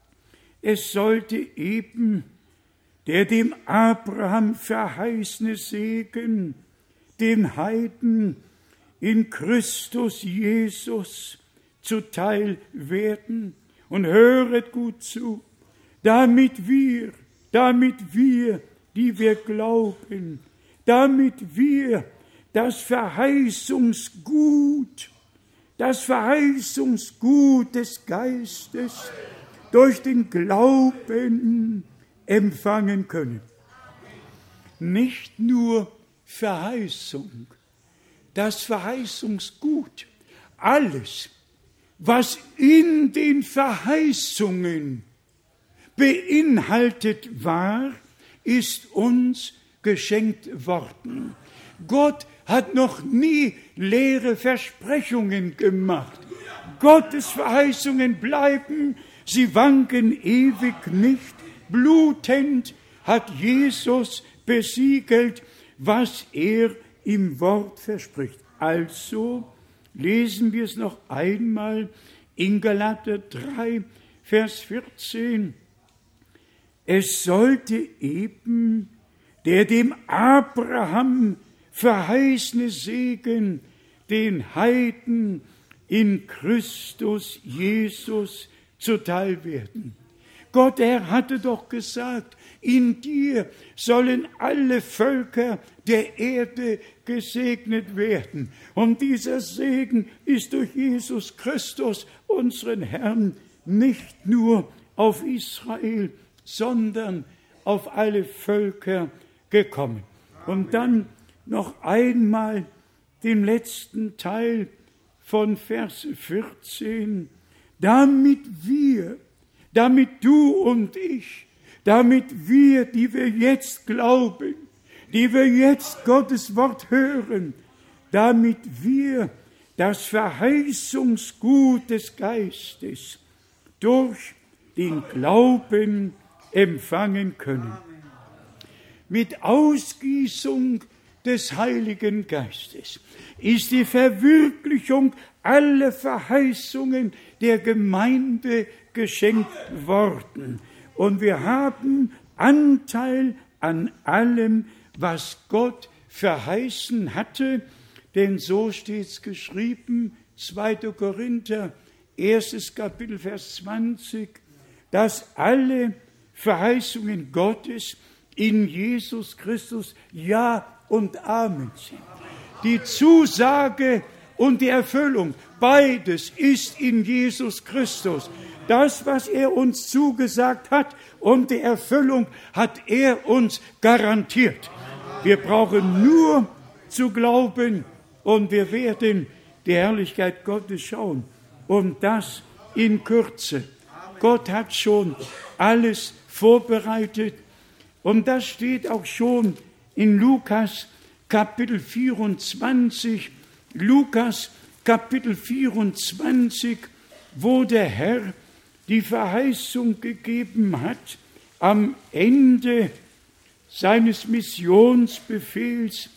es sollte eben der dem Abraham verheißene Segen den Heiden in Christus Jesus zuteil werden. Und höret gut zu, damit wir, damit wir, die wir glauben, damit wir das Verheißungsgut, das Verheißungsgut des Geistes durch den Glauben empfangen können. Nicht nur Verheißung, das Verheißungsgut, alles, was in den Verheißungen beinhaltet war, ist uns geschenkt worden. Gott hat noch nie leere Versprechungen gemacht. Gottes Verheißungen bleiben, sie wanken ewig nicht. Blutend hat Jesus besiegelt, was er im Wort verspricht. Also lesen wir es noch einmal in Galater drei, Vers vierzehn. Es sollte eben der dem Abraham verheißene Segen den Heiden in Christus Jesus zuteil werden. Gott, er hatte doch gesagt, in dir sollen alle Völker der Erde gesegnet werden. Und dieser Segen ist durch Jesus Christus, unseren Herrn, nicht nur auf Israel, sondern auf alle Völker gekommen. Und dann noch einmal den letzten Teil von Vers vierzehn. Damit wir, damit du und ich, damit wir, die wir jetzt glauben, die wir jetzt Gottes Wort hören, damit wir das Verheißungsgut des Geistes durch den Glauben empfangen können. Mit Ausgießung des Heiligen Geistes ist die Verwirklichung aller Verheißungen der Gemeinde geschenkt worden. Und wir haben Anteil an allem, was Gott verheißen hatte, denn so steht es geschrieben, zweiter Korinther, erstes Kapitel, Vers zwanzig, dass alle Verheißungen Gottes in Jesus Christus Ja und Amen sind. Die Zusage und die Erfüllung, beides ist in Jesus Christus. Das, was er uns zugesagt hat und die Erfüllung hat er uns garantiert. Wir brauchen nur zu glauben und wir werden die Herrlichkeit Gottes schauen. Und das in Kürze. Gott hat schon alles vorbereitet. Und das steht auch schon in Lukas Kapitel vierundzwanzig. Lukas Kapitel vierundzwanzig, wo der Herr die Verheißung gegeben hat, am Ende seines Missionsbefehls.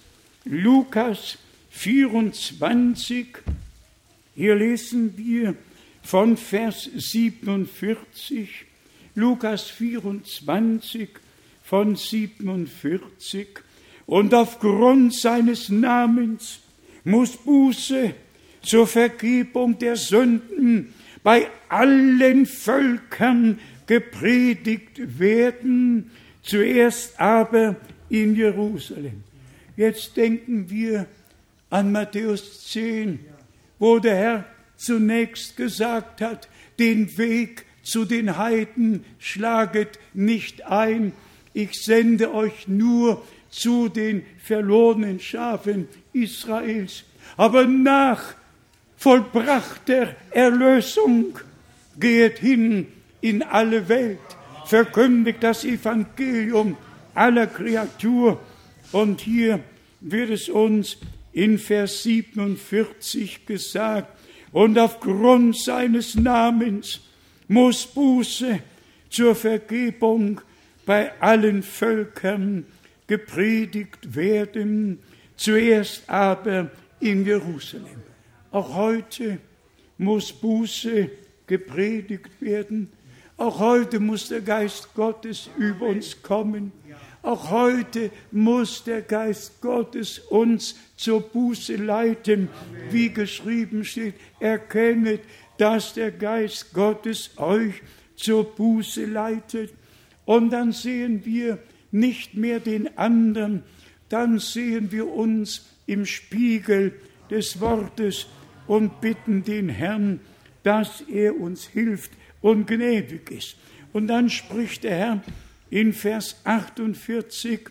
Lukas vierundzwanzig, hier lesen wir von Vers siebenundvierzig. Lukas vierundzwanzig von siebenundvierzig. Und aufgrund seines Namens muss Buße zur Vergebung der Sünden bei allen Völkern gepredigt werden, zuerst aber in Jerusalem. Jetzt denken wir an Matthäus zehn, wo der Herr zunächst gesagt hat, den Weg zu den Heiden schlaget nicht ein, ich sende euch nur zu den verlorenen Schafen Israels. Aber nach vollbrachter Erlösung geht hin in alle Welt, verkündigt das Evangelium aller Kreatur. Und hier wird es uns in Vers siebenundvierzig gesagt, und aufgrund seines Namens muss Buße zur Vergebung bei allen Völkern gepredigt werden, zuerst aber in Jerusalem. Auch heute muss Buße gepredigt werden. Auch heute muss der Geist Gottes über uns kommen. Auch heute muss der Geist Gottes uns zur Buße leiten, wie geschrieben steht. Erkennet, dass der Geist Gottes euch zur Buße leitet. Und dann sehen wir nicht mehr den anderen, dann sehen wir uns im Spiegel des Wortes und bitten den Herrn, dass er uns hilft und gnädig ist. Und dann spricht der Herr in Vers achtundvierzig,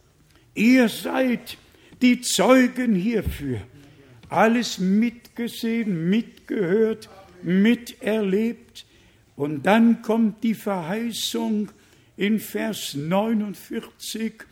ihr seid die Zeugen hierfür, alles mitgesehen, mitgehört, miterlebt. Und dann kommt die Verheißung in Vers neunundvierzig,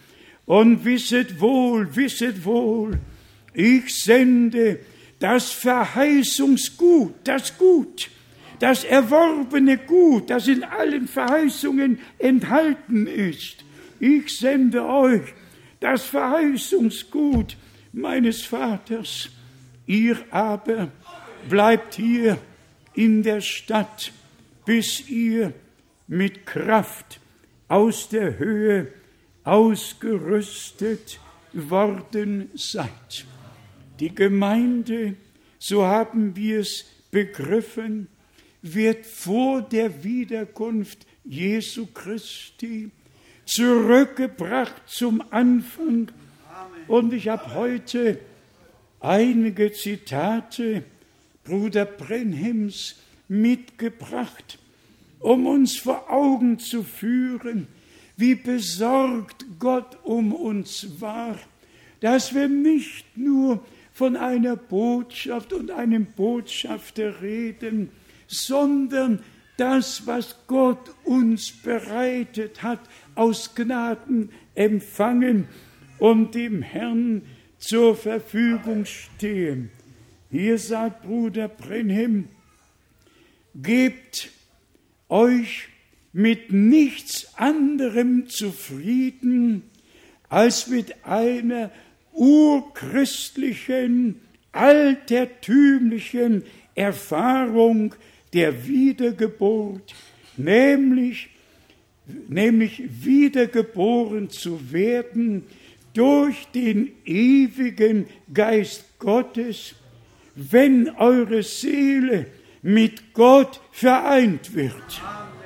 Und wisset wohl, wisset wohl, ich sende das Verheißungsgut, das Gut, das erworbene Gut, das in allen Verheißungen enthalten ist. Ich sende euch das Verheißungsgut meines Vaters. Ihr aber bleibt hier in der Stadt, bis ihr mit Kraft aus der Höhe ausgerüstet worden seid. Die Gemeinde, so haben wir es begriffen, wird vor der Wiederkunft Jesu Christi zurückgebracht zum Anfang. Und ich habe heute einige Zitate Bruder Brenhims mitgebracht, um uns vor Augen zu führen, wie besorgt Gott um uns war, dass wir nicht nur von einer Botschaft und einem Botschafter reden, sondern das, was Gott uns bereitet hat, aus Gnaden empfangen und dem Herrn zur Verfügung stehen. Hier sagt Bruder Brenhim, gebt euch mit nichts anderem zufrieden, als mit einer urchristlichen, altertümlichen Erfahrung der Wiedergeburt, nämlich, nämlich wiedergeboren zu werden durch den ewigen Geist Gottes, wenn eure Seele mit Gott vereint wird.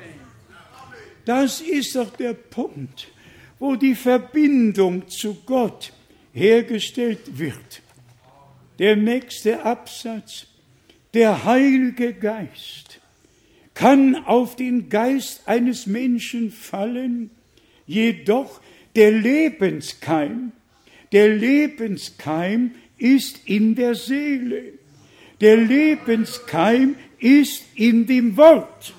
Das ist doch der Punkt, wo die Verbindung zu Gott hergestellt wird. Der nächste Absatz: Der Heilige Geist kann auf den Geist eines Menschen fallen, jedoch der Lebenskeim, der Lebenskeim ist in der Seele. Der Lebenskeim ist in dem Wort.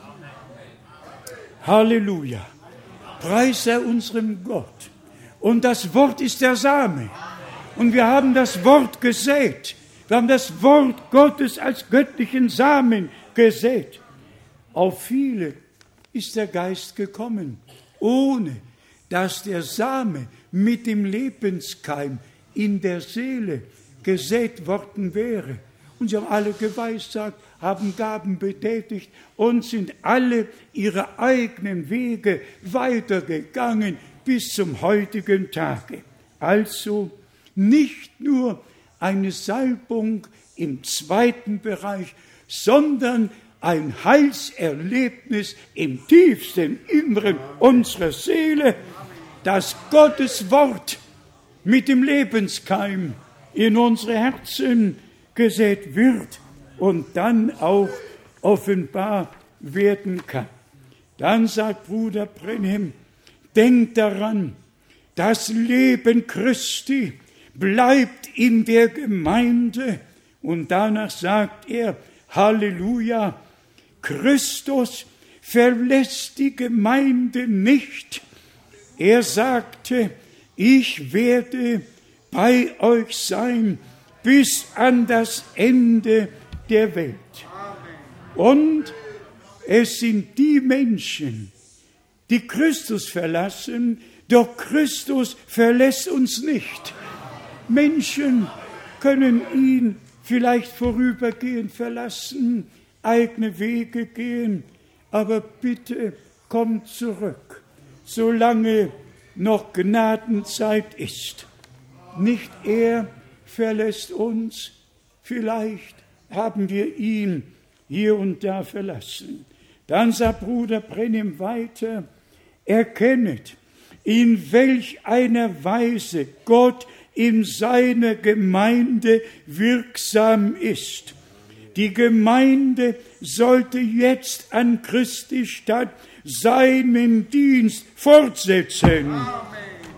Halleluja. Preis sei unserem Gott. Und das Wort ist der Same. Und wir haben das Wort gesät. Wir haben das Wort Gottes als göttlichen Samen gesät. Auf viele ist der Geist gekommen, ohne dass der Same mit dem Lebenskeim in der Seele gesät worden wäre. Und sie haben alle geweissagt, haben Gaben betätigt und sind alle ihre eigenen Wege weitergegangen bis zum heutigen Tage. Also nicht nur eine Salbung im zweiten Bereich, sondern ein Heilserlebnis im tiefsten Inneren unserer Seele, dass Gottes Wort mit dem Lebenskeim in unsere Herzen gesät wird und dann auch offenbar werden kann. Dann sagt Bruder Brenhim, denkt daran, das Leben Christi bleibt in der Gemeinde. Und danach sagt er, Halleluja, Christus verlässt die Gemeinde nicht. Er sagte, ich werde bei euch sein bis an das Ende der Welt. Und es sind die Menschen, die Christus verlassen, doch Christus verlässt uns nicht. Menschen können ihn vielleicht vorübergehend verlassen, eigene Wege gehen, aber bitte kommt zurück, solange noch Gnadenzeit ist. Nicht er verlässt uns, vielleicht haben wir ihn hier und da verlassen. Dann sagt Bruder Brenhim weiter, erkennet, in welch einer Weise Gott in seiner Gemeinde wirksam ist. Die Gemeinde sollte jetzt an Christi Stadt seinen Dienst fortsetzen. Amen.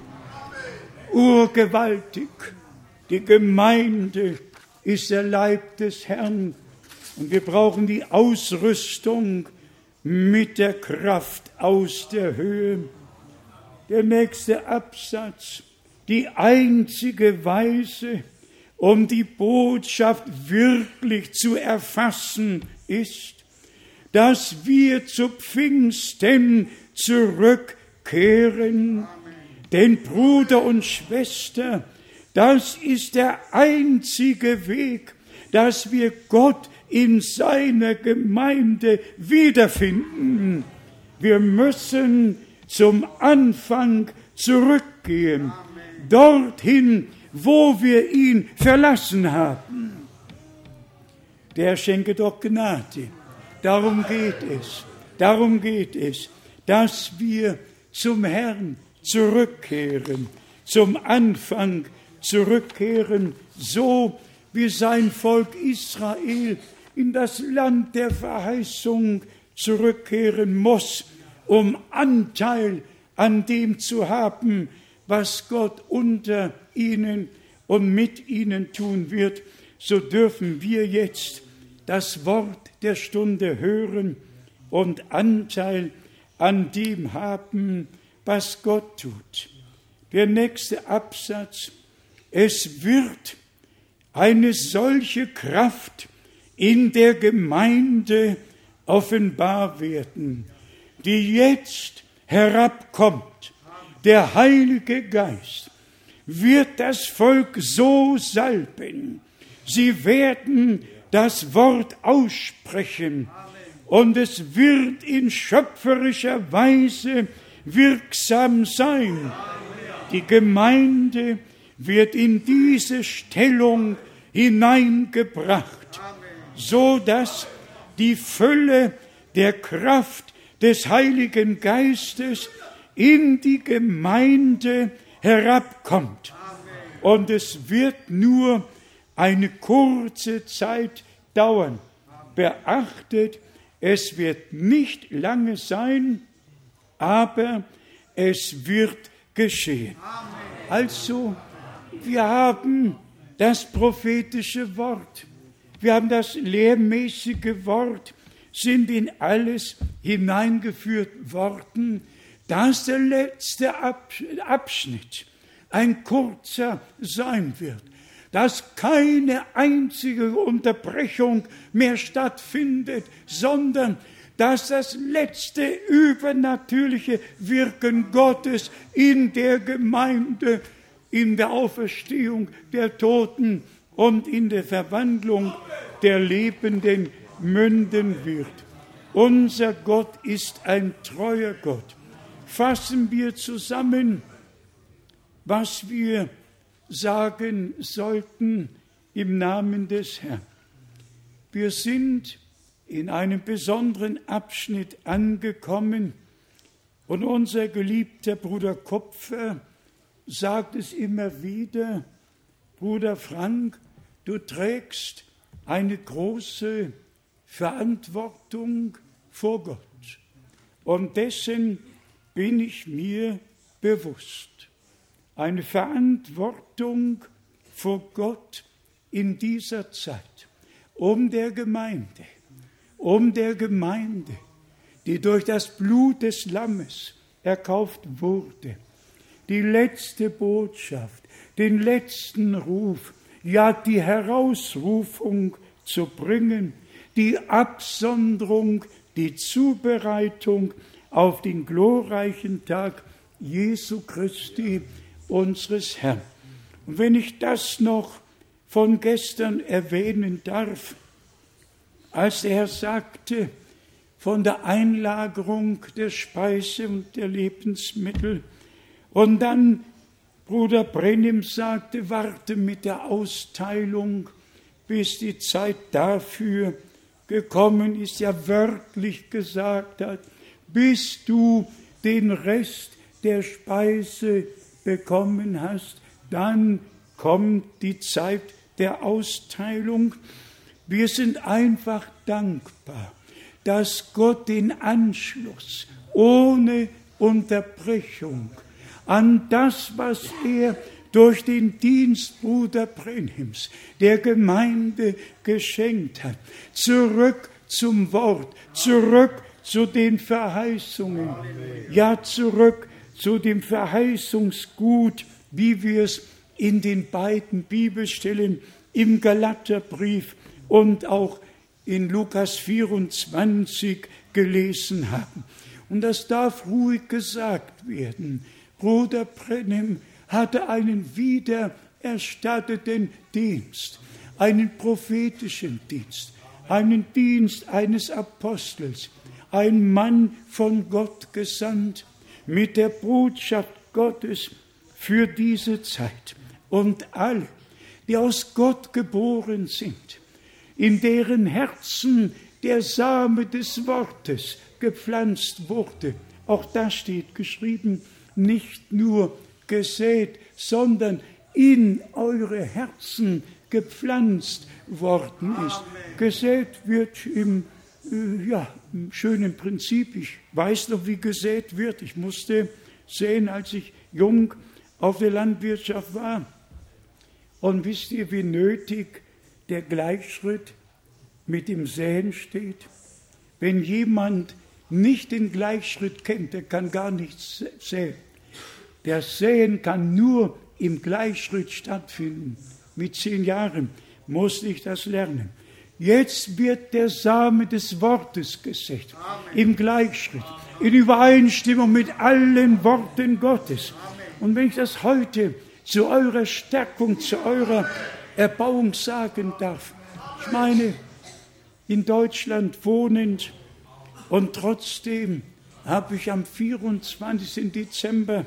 Urgewaltig. Die Gemeinde ist der Leib des Herrn und wir brauchen die Ausrüstung mit der Kraft aus der Höhe. Der nächste Absatz. die einzige Weise, um die Botschaft wirklich zu erfassen, ist, dass wir zu Pfingsten zurückkehren. Denn Bruder und Schwester, das ist der einzige Weg, dass wir Gott in seiner Gemeinde wiederfinden. Wir müssen zum Anfang zurückgehen, dorthin, wo wir ihn verlassen haben. Der Herr schenke doch Gnade. Darum geht es, darum geht es, dass wir zum Herrn zurückkehren, zum Anfang zurückkehren, so wie sein Volk Israel in das Land der Verheißung zurückkehren muss, um Anteil an dem zu haben, was Gott unter ihnen und mit ihnen tun wird. So dürfen wir jetzt das Wort der Stunde hören und Anteil an dem haben, was Gott tut. Der nächste Absatz: Es wird eine solche Kraft in der Gemeinde offenbar werden, die jetzt herabkommt. Der Heilige Geist wird das Volk so salben. Sie werden das Wort aussprechen und es wird in schöpferischer Weise wirksam sein. Die Gemeinde wird in diese Stellung hineingebracht, so dass die Fülle der Kraft des Heiligen Geistes in die Gemeinde herabkommt. Und es wird nur eine kurze Zeit dauern. Beachtet, es wird nicht lange sein, aber es wird geschehen. Also, wir haben das prophetische Wort, wir haben das lehrmäßige Wort, sind in alles hineingeführt worden. dass der letzte Abschnitt ein kurzer sein wird, dass keine einzige Unterbrechung mehr stattfindet, sondern dass das letzte übernatürliche Wirken Gottes in der Gemeinde, in der Auferstehung der Toten und in der Verwandlung der Lebenden münden wird. Unser Gott ist ein treuer Gott. Fassen wir zusammen, was wir sagen sollten im Namen des Herrn. Wir sind in einem besonderen Abschnitt angekommen und unser geliebter Bruder Kupfer sagt es immer wieder: Bruder Frank, du trägst eine große Verantwortung vor Gott und dessen bin ich mir bewusst. Eine Verantwortung vor Gott in dieser Zeit, um der Gemeinde, um der Gemeinde, die durch das Blut des Lammes erkauft wurde, die letzte Botschaft, den letzten Ruf, ja die Herausrufung zu bringen, die Absonderung, die Zubereitung auf den glorreichen Tag Jesu Christi, unseres Herrn. Und wenn ich das noch von gestern erwähnen darf, als der Herr sagte, von der Einlagerung der Speise und der Lebensmittel, und dann Bruder Brennim sagte, warte mit der Austeilung, bis die Zeit dafür gekommen ist, ja wörtlich gesagt hat, bis du den Rest der Speise bekommen hast, dann kommt die Zeit der Austeilung. Wir sind einfach dankbar, dass Gott den Anschluss ohne Unterbrechung an das, was er durch den Dienst Bruder Brenhims der Gemeinde geschenkt hat, zurück zum Wort, zurück zu den Verheißungen, ja zurück zu dem Verheißungsgut wie wir es in den beiden Bibelstellen im Galaterbrief und auch in Lukas vierundzwanzig gelesen haben. Und das darf ruhig gesagt werden. Bruder Branham hatte einen wiedererstatteten Dienst, einen prophetischen Dienst, einen Dienst eines Apostels, ein Mann von Gott gesandt mit der Botschaft Gottes für diese Zeit. Und alle, die aus Gott geboren sind, in deren Herzen der Same des Wortes gepflanzt wurde, auch das steht geschrieben, nicht nur gesät, sondern in eure Herzen gepflanzt worden ist. Amen. Gesät wird im, äh, ja, im schönen Prinzip. Ich weiß noch, wie gesät wird. Ich musste sehen, als ich jung auf der Landwirtschaft war. Und wisst ihr, wie nötig der Gleichschritt mit dem Säen steht? Wenn jemand nicht den Gleichschritt kennt, der kann gar nichts säen. Der Säen kann nur im Gleichschritt stattfinden. Mit zehn Jahren musste ich das lernen. Jetzt wird der Same des Wortes gesät, Amen. Im Gleichschritt, in Übereinstimmung mit allen Worten Gottes. Amen. Und wenn ich das heute zu eurer Stärkung, zu eurer Erbauung sagen darf, ich meine, in Deutschland wohnend und trotzdem habe ich am vierundzwanzigsten Dezember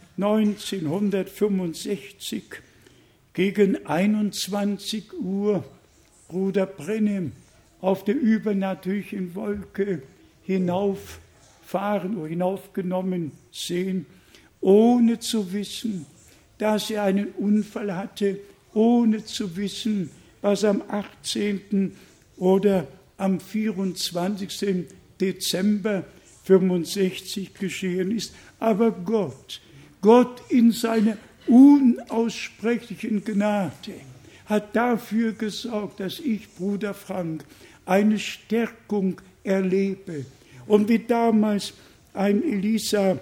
neunzehnhundertfünfundsechzig gegen einundzwanzig Uhr Bruder Branham auf der übernatürlichen Wolke hinauffahren oder hinaufgenommen sehen, ohne zu wissen, dass er einen Unfall hatte, ohne zu wissen, was am achtzehnten oder am vierundzwanzigsten Dezember fünfundsechzig geschehen ist. Aber Gott, Gott in seiner unaussprechlichen Gnade hat dafür gesorgt, dass ich, Bruder Frank, eine Stärkung erlebe. Und wie damals ein Elisa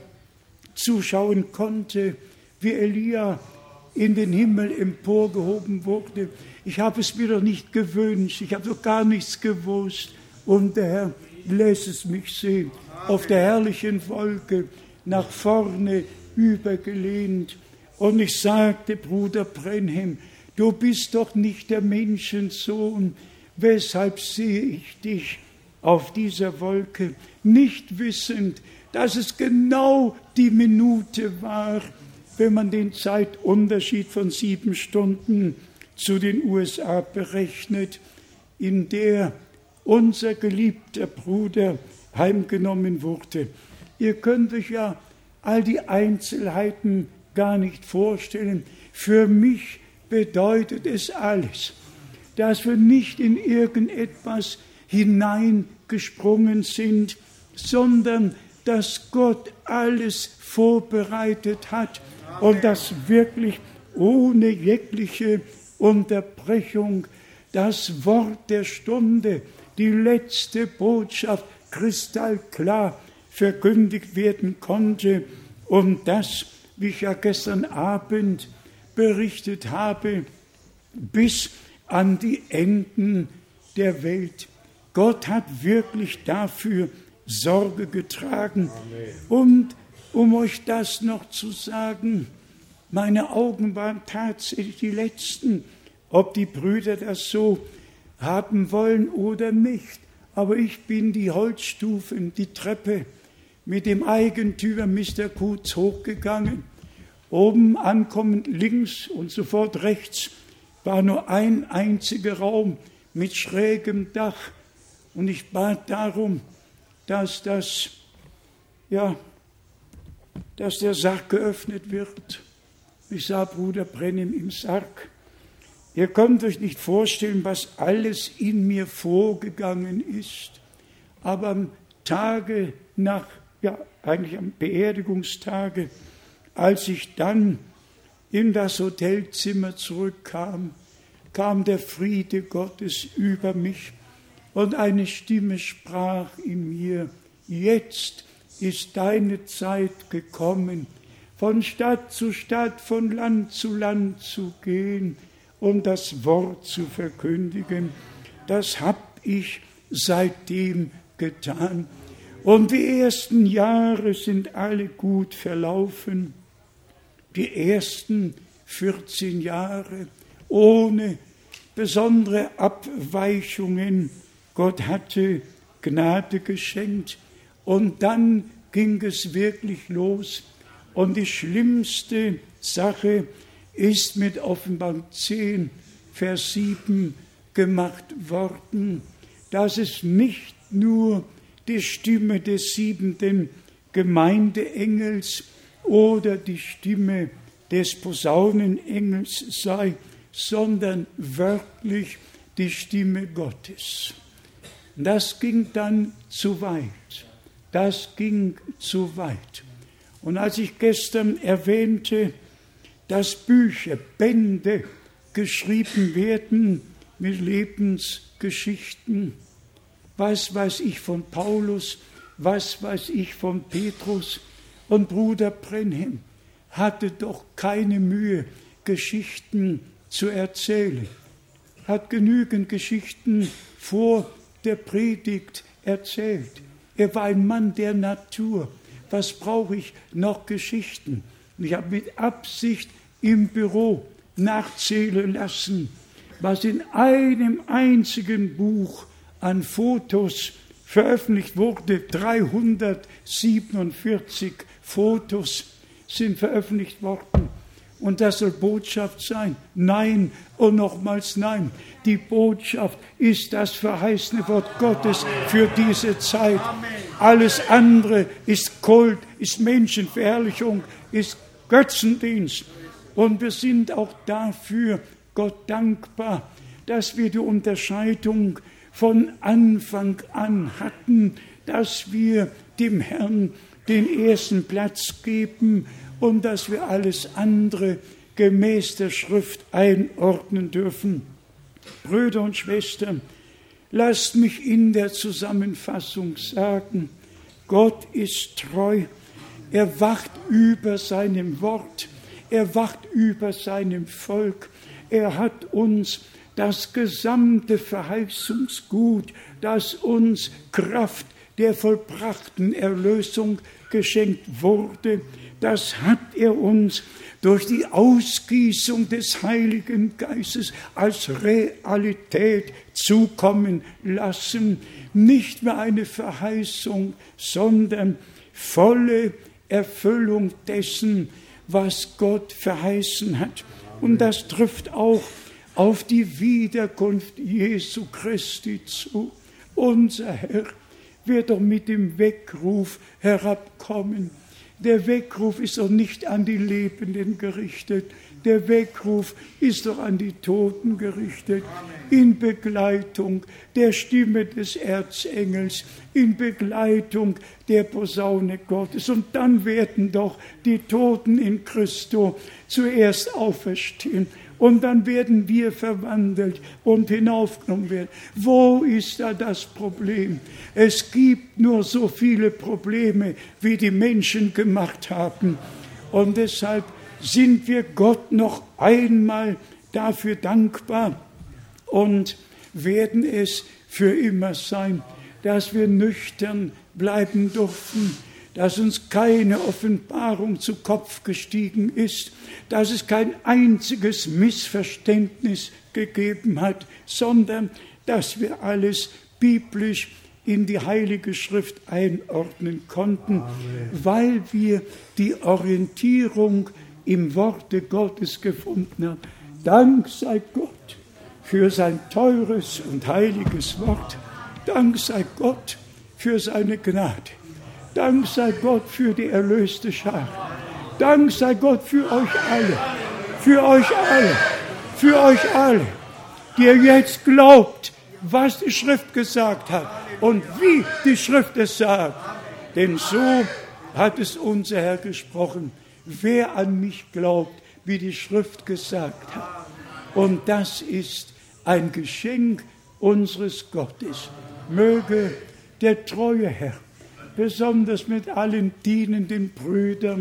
zuschauen konnte, wie Elia in den Himmel emporgehoben wurde. Ich habe es mir doch nicht gewünscht, ich habe doch gar nichts gewusst. Und der Herr lässt es mich sehen, auf der herrlichen Wolke, nach vorne übergelehnt. Und ich sagte, Bruder Branham, du bist doch nicht der Menschensohn, weshalb sehe ich dich auf dieser Wolke, nicht wissend, dass es genau die Minute war, wenn man den Zeitunterschied von sieben Stunden zu den U S A berechnet, in der unser geliebter Bruder heimgenommen wurde. Ihr könnt euch ja all die Einzelheiten gar nicht vorstellen. Für mich bedeutet es alles, dass wir nicht in irgendetwas hineingesprungen sind, sondern dass Gott alles vorbereitet hat und dass wirklich ohne jegliche Unterbrechung das Wort der Stunde, die letzte Botschaft kristallklar verkündigt werden konnte. Und das, wie ich ja gestern Abend berichtet habe, bis an die Enden der Welt. Gott hat wirklich dafür Sorge getragen. Amen. Und um euch das noch zu sagen, meine Augen waren tatsächlich die letzten, ob die Brüder das so haben wollen oder nicht. Aber ich bin die Holzstufen, die Treppe mit dem Eigentümer Mister Kutz hochgegangen. Oben ankommend links und sofort rechts war nur ein einziger Raum mit schrägem Dach. Und ich bat darum, dass das, ja, dass der Sarg geöffnet wird. Ich sah Bruder Branham im Sarg. Ihr könnt euch nicht vorstellen, was alles in mir vorgegangen ist. Aber am Tage nach, ja, eigentlich am Beerdigungstage, als ich dann in das Hotelzimmer zurückkam, kam der Friede Gottes über mich und eine Stimme sprach in mir, jetzt ist deine Zeit gekommen, von Stadt zu Stadt, von Land zu Land zu gehen, um das Wort zu verkündigen. Das habe ich seitdem getan. Und die ersten Jahre sind alle gut verlaufen. Die ersten vierzehn Jahre ohne besondere Abweichungen. Gott hatte Gnade geschenkt. Und dann ging es wirklich los. Und die schlimmste Sache ist mit Offenbarung zehn, Vers sieben gemacht worden, dass es nicht nur die Stimme des siebenten Gemeindeengels oder die Stimme des Posaunenengels sei, sondern wörtlich die Stimme Gottes. Das ging dann zu weit. Das ging zu weit. Und als ich gestern erwähnte, dass Bücher, Bände geschrieben werden mit Lebensgeschichten, was weiß ich von Paulus, was weiß ich von Petrus, und Bruder Brenhem hatte doch keine Mühe, Geschichten zu erzählen, hat genügend Geschichten vor der Predigt erzählt. Er war ein Mann der Natur. Was brauche ich noch Geschichten? Und ich habe mit Absicht im Büro nachzählen lassen, was in einem einzigen Buch an Fotos veröffentlicht wurde. dreihundertsiebenundvierzig Fotos sind veröffentlicht worden. Und das soll Botschaft sein? Nein und nochmals nein. Die Botschaft ist das verheißene Wort Gottes für diese Zeit. Alles andere ist Kult, ist Menschenverherrlichung, ist Götzendienst. Und wir sind auch dafür Gott dankbar, dass wir die Unterscheidung von Anfang an hatten, dass wir dem Herrn den ersten Platz geben und dass wir alles andere gemäß der Schrift einordnen dürfen. Brüder und Schwestern, lasst mich in der Zusammenfassung sagen, Gott ist treu, er wacht über seinem Wort, er wacht über seinem Volk, er hat uns das gesamte Verheißungsgut, das uns Kraft der vollbrachten Erlösung geschenkt wurde, das hat er uns durch die Ausgießung des Heiligen Geistes als Realität zukommen lassen. Nicht mehr eine Verheißung, sondern volle Erfüllung dessen, was Gott verheißen hat. Und das trifft auch auf die Wiederkunft Jesu Christi zu. Unser Herr wird doch mit dem Weckruf herabkommen. Der Weckruf ist doch nicht an die Lebenden gerichtet. Der Weckruf ist doch an die Toten gerichtet. In Begleitung der Stimme des Erzengels, in Begleitung der Posaune Gottes. Und dann werden doch die Toten in Christo zuerst auferstehen. Und dann werden wir verwandelt und hinaufgenommen werden. Wo ist da das Problem? Es gibt nur so viele Probleme, wie die Menschen gemacht haben. Und deshalb sind wir Gott noch einmal dafür dankbar und werden es für immer sein, dass wir nüchtern bleiben durften, dass uns keine Offenbarung zu Kopf gestiegen ist, dass es kein einziges Missverständnis gegeben hat, sondern dass wir alles biblisch in die Heilige Schrift einordnen konnten, Amen. Weil wir die Orientierung im Worte Gottes gefunden haben. Dank sei Gott für sein teures und heiliges Wort. Dank sei Gott für seine Gnade. Dank sei Gott für die erlöste Schar. Dank sei Gott für euch alle, für euch alle, für euch alle, die ihr jetzt glaubt, was die Schrift gesagt hat und wie die Schrift es sagt. Denn so hat es unser Herr gesprochen. Wer an mich glaubt, wie die Schrift gesagt hat. Und das ist ein Geschenk unseres Gottes. Möge der treue Herr besonders mit allen dienenden Brüdern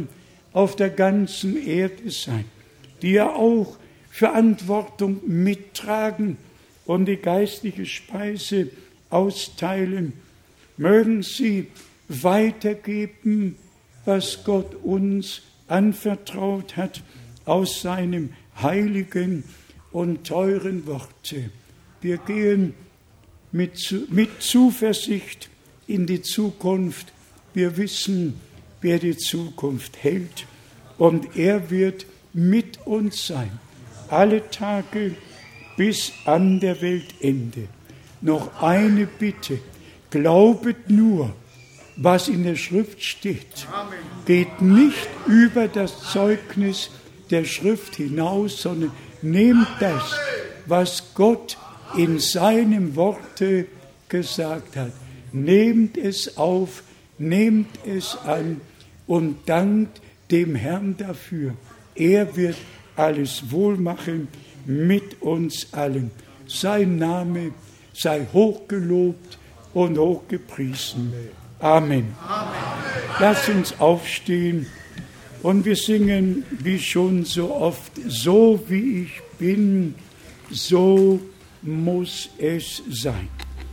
auf der ganzen Erde sein, die ja auch Verantwortung mittragen und die geistliche Speise austeilen. Mögen sie weitergeben, was Gott uns anvertraut hat aus seinem heiligen und teuren Worte. Wir gehen mit, mit Zuversicht in die Zukunft. Wir wissen, wer die Zukunft hält, und er wird mit uns sein, alle Tage bis an der Weltende. Noch eine Bitte: Glaubet nur, was in der Schrift steht. Geht nicht über das Zeugnis der Schrift hinaus, sondern nehmt das, was Gott in seinem Worte gesagt hat. Nehmt es auf, nehmt es an und dankt dem Herrn dafür. Er wird alles wohlmachen mit uns allen. Sein Name sei hochgelobt und hochgepriesen. Amen. Amen. Lass uns aufstehen und wir singen, wie schon so oft: So wie ich bin, so muss es sein.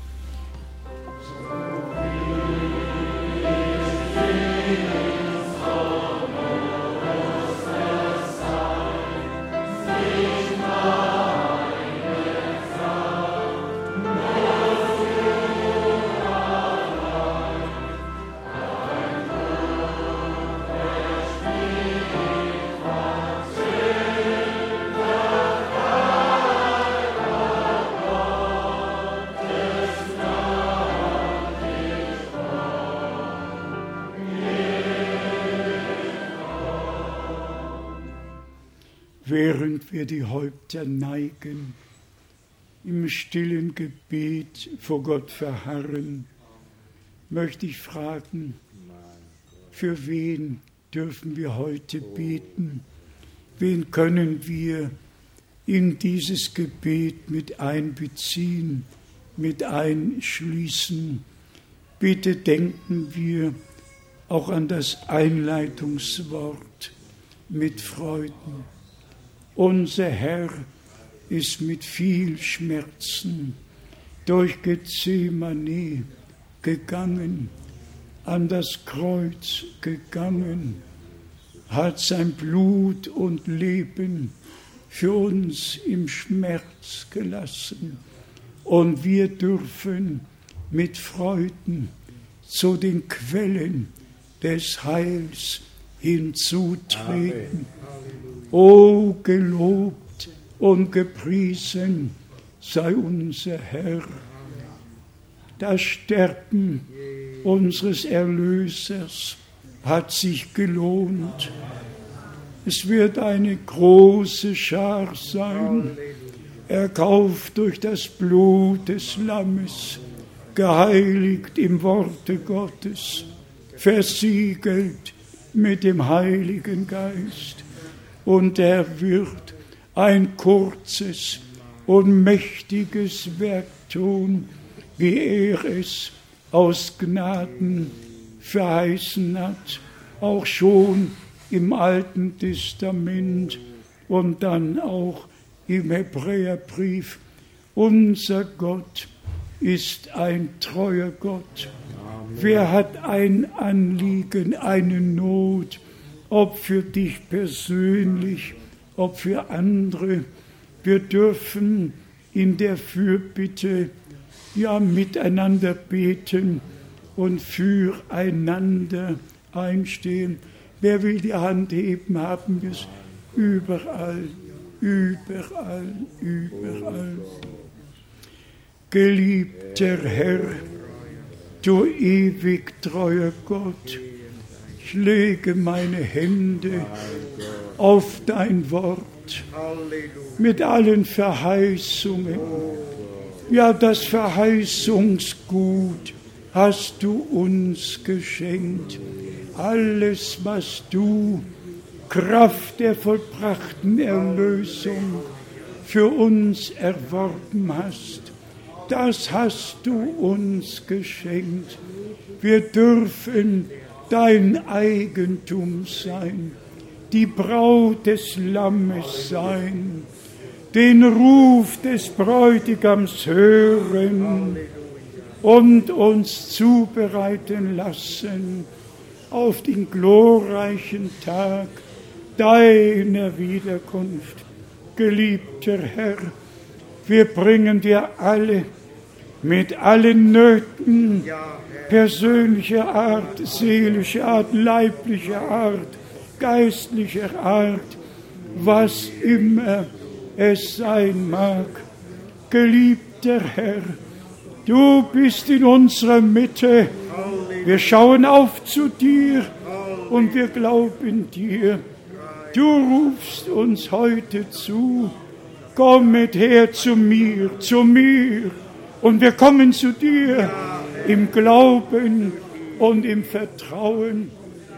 Während wir die Häupter neigen, im stillen Gebet vor Gott verharren, möchte ich fragen, für wen dürfen wir heute beten? Wen können wir in dieses Gebet mit einbeziehen, mit einschließen? Bitte denken wir auch an das Einleitungswort: mit Freuden. Unser Herr ist mit viel Schmerzen durch Gethsemane gegangen, an das Kreuz gegangen, hat sein Blut und Leben für uns im Schmerz gelassen. Und wir dürfen mit Freuden zu den Quellen des Heils hinzutreten. O gelobt und gepriesen sei unser Herr. Das Sterben unseres Erlösers hat sich gelohnt. Es wird eine große Schar sein, erkauft durch das Blut des Lammes, geheiligt im Worte Gottes, versiegelt mit dem Heiligen Geist. Und er wird ein kurzes und mächtiges Werk tun, wie er es aus Gnaden verheißen hat, auch schon im Alten Testament und dann auch im Hebräerbrief. Unser Gott ist ein treuer Gott. Amen. Wer hat ein Anliegen, eine Not, ob für dich persönlich, ob für andere? Wir dürfen in der Fürbitte ja miteinander beten und füreinander einstehen. Wer will die Hand heben, haben wir es überall, überall, überall. Geliebter Herr, du ewig treuer Gott, ich lege meine Hände auf dein Wort mit allen Verheißungen. Ja, das Verheißungsgut hast du uns geschenkt. Alles, was du, Kraft der vollbrachten Erlösung, für uns erworben hast, das hast du uns geschenkt. Wir dürfen dein Eigentum sein. die Braut des Lammes sein, den Ruf des Bräutigams hören und uns zubereiten lassen auf den glorreichen Tag deiner Wiederkunft. Geliebter Herr, wir bringen dir alle mit allen Nöten persönlicher Art, seelischer Art, leiblicher Art, geistlicher Art, was immer es sein mag. Geliebter Herr, du bist in unserer Mitte. Wir schauen auf zu dir und wir glauben dir. Du rufst uns heute zu. Kommet her zu mir, zu mir. Und wir kommen zu dir im Glauben und im Vertrauen.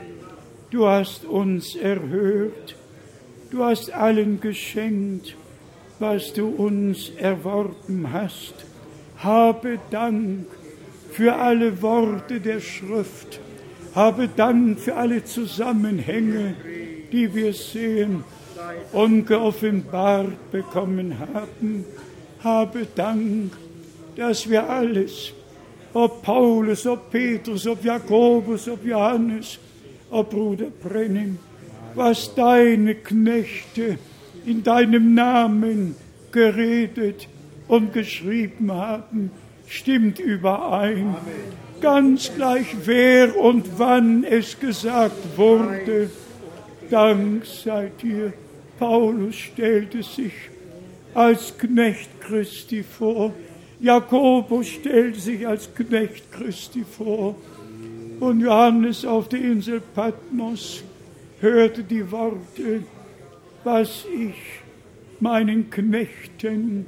Du hast uns erhört. Du hast allen geschenkt, was du uns erworben hast. Habe Dank für alle Worte der Schrift. Habe Dank für alle Zusammenhänge, die wir sehen und geoffenbart bekommen haben. Habe Dank, dass wir alles, ob Paulus, ob Petrus, ob Jakobus, ob Johannes, ob Bruder Brennim, was deine Knechte in deinem Namen geredet und geschrieben haben, stimmt überein. Ganz gleich wer und wann es gesagt wurde. Dank sei dir. Paulus stellte sich als Knecht Christi vor. Jakobus stellte sich als Knecht Christi vor. Und Johannes auf der Insel Patmos hörte die Worte, was ich meinen Knechten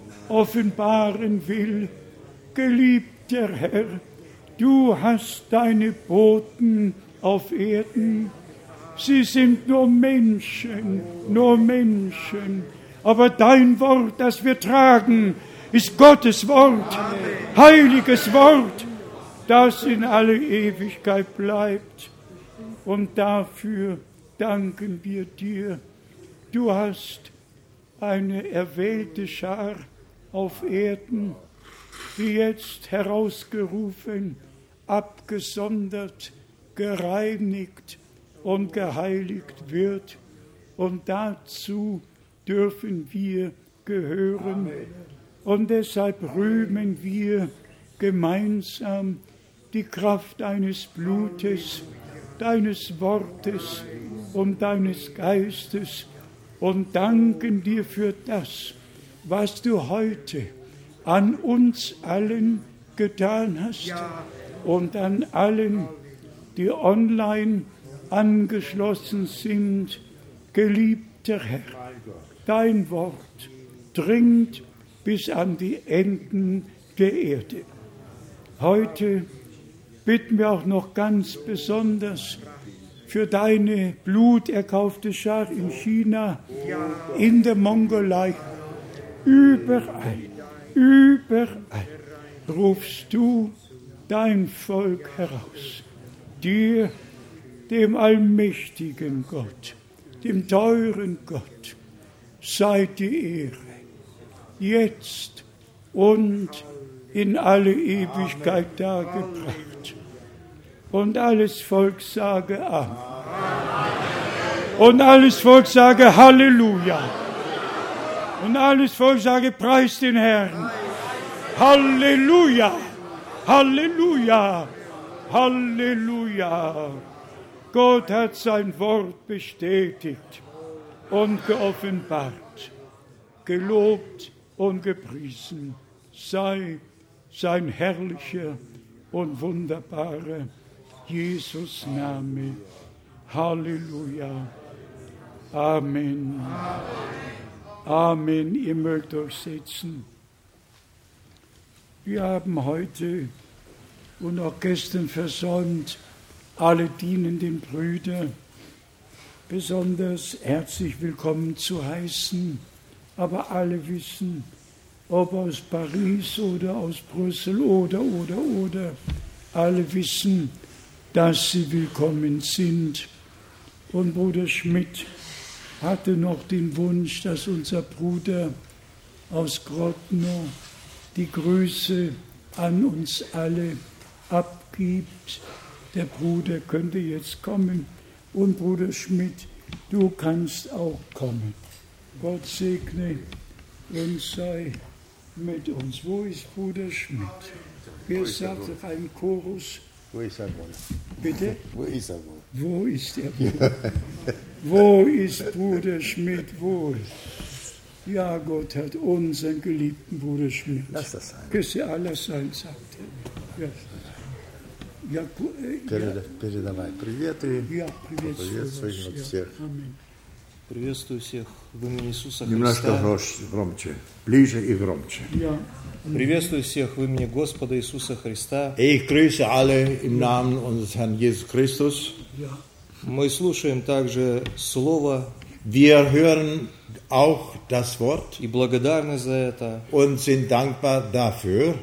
offenbaren will. Geliebter Herr, du hast deine Boten auf Erden. Sie sind nur Menschen, nur Menschen. Aber dein Wort, das wir tragen, ist Gottes Wort, Amen. Heiliges Wort, das in alle Ewigkeit bleibt. Und dafür danken wir dir. Du hast eine erwählte Schar auf Erden, die jetzt herausgerufen, abgesondert, gereinigt und geheiligt wird. Und dazu dürfen wir gehören. Und deshalb rühmen wir gemeinsam die Kraft deines Blutes, deines Wortes und deines Geistes und danken dir für das, was du heute an uns allen getan hast und an allen, die online angeschlossen sind. Geliebter Herr, dein Wort dringt bis an die Enden der Erde. Heute bitten wir auch noch ganz besonders für deine bluterkaufte Schar in China, in der Mongolei. Überall, überall rufst du dein Volk heraus. Dir, dem allmächtigen Gott, dem teuren Gott, sei die Ehre, jetzt und in alle Ewigkeit dargebracht. Und alles Volk sage Amen. Und alles Volk sage Halleluja. Und alles Volk sage Preis den Herrn. Halleluja. Halleluja. Halleluja. Gott hat sein Wort bestätigt und geoffenbart. Gelobt und gepriesen sei sein herrlicher und wunderbarer Jesus Name. Halleluja. Amen. Amen. Ihr mögt euch setzen. Wir haben heute und auch gestern versäumt, alle dienenden Brüder besonders herzlich willkommen zu heißen. Aber alle wissen, ob aus Paris oder aus Brüssel oder, oder, oder, alle wissen, dass sie willkommen sind. Und Bruder Schmidt hatte noch den Wunsch, dass unser Bruder aus Grodno die Grüße an uns alle abgibt. Der Bruder könnte jetzt kommen. Und Bruder Schmidt, du kannst auch kommen. Gott segne und sei mit uns. Wo ist Bruder Schmidt? Wer sagt doch einen Chorus? Wo ist er wohl? Bitte? Wo ist er wohl? Wo ist er wohl? Wo ist Bruder Schmidt wohl? Ja, Gott hat unseren geliebten Bruder Schmidt. Lass das sein. Küsse aller sein, sagt er. Ja. Ja, Переда- Передавай привет и ja, приветствуем от всех. Amen. Приветствую всех в имени Иисуса Немножко Христа. грош- громче, ближе и громче. Ja, Приветствую всех в имени Господа Иисуса Христа. Ich grüße alle im Namen unseres Herrn Jesus Christus. ja. Мы слушаем также Слово Wir hören auch das Wort и благодарны за это. und sind dankbar dafür.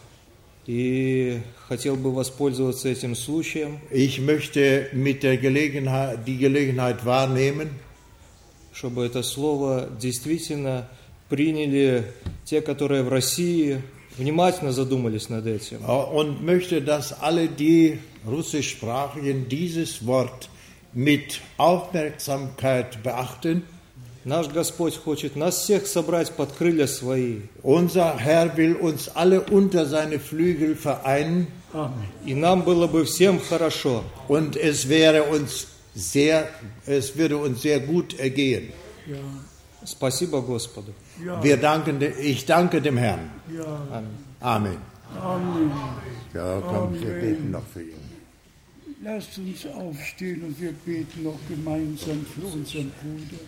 И хотел бы воспользоваться этим случаем, Ich möchte mit der Gelegenheit, die Gelegenheit wahrnehmen, чтобы это слово действительно приняли те, которые в России внимательно задумались над этим. und möchte, dass alle die Russischsprachigen dieses Wort mit Aufmerksamkeit beachten. Наш Господь хочет нас всех собрать под крылья свои. Unser Herr will uns alle unter seine Flügel vereinen И нам было бы всем хорошо. und es wäre uns sehr, es würde uns sehr gut ergehen. Спасибо Господу. Wir danken, de- ich danke dem Herrn. Ja, Amen. Amen. Ja, komm, wir beten noch für ihn. Lasst uns aufstehen und wir beten noch gemeinsam für unseren Bruder.